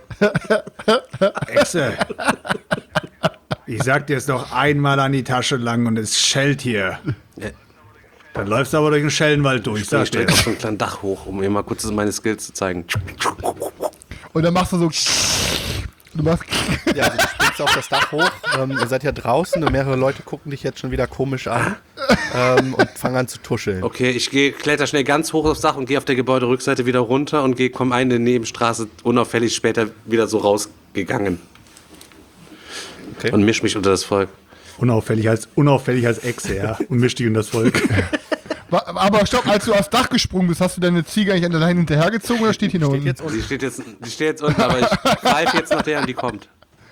[SPEAKER 4] Echse. Ich sag dir es noch einmal an die Tasche lang und es schellt hier.
[SPEAKER 2] Ja.
[SPEAKER 4] Dann läufst du aber durch den Schellenwald durch,
[SPEAKER 2] Ich
[SPEAKER 4] sag dir.
[SPEAKER 2] stelle auf so ein kleines Dach hoch, um mir mal kurz meine Skills zu zeigen.
[SPEAKER 3] Und dann machst du so. Du machst.
[SPEAKER 6] Ja, also du springst auf das Dach hoch. Ähm, ihr seid ja draußen und mehrere Leute gucken dich jetzt schon wieder komisch an ähm, und fangen an zu tuscheln.
[SPEAKER 2] Okay, ich geh, kletter schnell ganz hoch aufs Dach und gehe auf der Gebäuderückseite wieder runter und gehe, komme eine Nebenstraße unauffällig später wieder so rausgegangen.
[SPEAKER 6] Okay.
[SPEAKER 2] Und misch mich unter das Volk.
[SPEAKER 4] Unauffällig als, unauffällig als Echse, ja. Und misch dich in das Volk.
[SPEAKER 3] Wa- Aber stopp, als du aufs Dach gesprungen bist, hast du deine Ziege eigentlich an der Leine hinterhergezogen oder steht die noch
[SPEAKER 6] Steht
[SPEAKER 3] unten?
[SPEAKER 6] jetzt unten.
[SPEAKER 2] Die steht jetzt, die steht jetzt unten, aber ich greife jetzt nach der, an die kommt.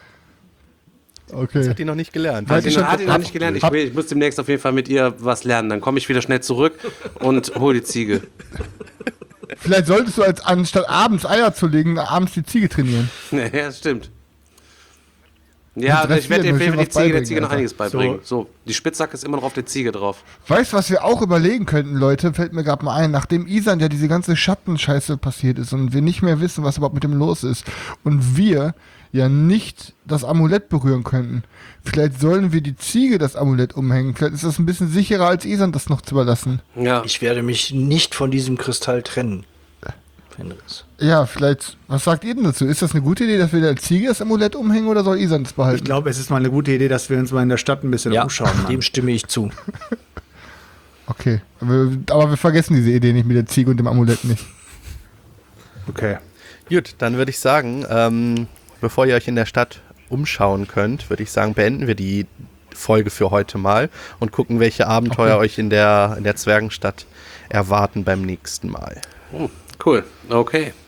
[SPEAKER 3] Okay.
[SPEAKER 6] Hat die noch nicht gelernt.
[SPEAKER 3] Halt
[SPEAKER 2] Die
[SPEAKER 3] schon-
[SPEAKER 2] hat ihn noch nicht gelernt. Ich,
[SPEAKER 3] hab-
[SPEAKER 2] will, ich muss demnächst auf jeden Fall mit ihr was lernen. Dann komme ich wieder schnell zurück und hol die Ziege.
[SPEAKER 3] Vielleicht solltest du als anstatt abends Eier zu legen, abends die Ziege trainieren.
[SPEAKER 2] Ja, das stimmt. Ja,
[SPEAKER 3] Und
[SPEAKER 2] ich werde
[SPEAKER 3] dressieren,
[SPEAKER 2] auf jeden Fall
[SPEAKER 3] was
[SPEAKER 2] die Ziege, der
[SPEAKER 3] beibringen,
[SPEAKER 2] Ziege noch
[SPEAKER 3] Alter.
[SPEAKER 2] einiges beibringen. So. Die Spitzhacke ist immer noch auf der Ziege drauf.
[SPEAKER 3] Weißt du, was wir auch überlegen könnten, Leute? Fällt mir gerade mal ein, nachdem Isan ja diese ganze Schattenscheiße passiert ist und wir nicht mehr wissen, was überhaupt mit dem los ist und wir ja nicht das Amulett berühren könnten. Vielleicht sollen wir die Ziege das Amulett umhängen. Vielleicht ist das ein bisschen sicherer, als Isan das noch zu überlassen.
[SPEAKER 2] Ja.
[SPEAKER 5] Ich werde mich nicht von diesem Kristall trennen. Fenris.
[SPEAKER 3] Ja, vielleicht, was sagt ihr denn dazu? Ist das eine gute Idee, dass wir der Ziege das Amulett umhängen oder soll Isan das behalten?
[SPEAKER 4] Ich glaube, es ist mal eine gute Idee, dass wir uns mal in der Stadt ein bisschen
[SPEAKER 5] Ja,
[SPEAKER 4] umschauen. Mann.
[SPEAKER 5] dem stimme ich zu.
[SPEAKER 3] Okay, aber, aber wir vergessen diese Idee nicht mit der Ziege und dem Amulett nicht.
[SPEAKER 4] Okay.
[SPEAKER 6] Gut, dann würde ich sagen, ähm, bevor ihr euch in der Stadt umschauen könnt, würde ich sagen, beenden wir die Folge für heute mal und gucken, welche Abenteuer
[SPEAKER 3] Okay.
[SPEAKER 6] euch in der, in der Zwergenstadt erwarten beim nächsten Mal.
[SPEAKER 2] Hm, cool. Okay.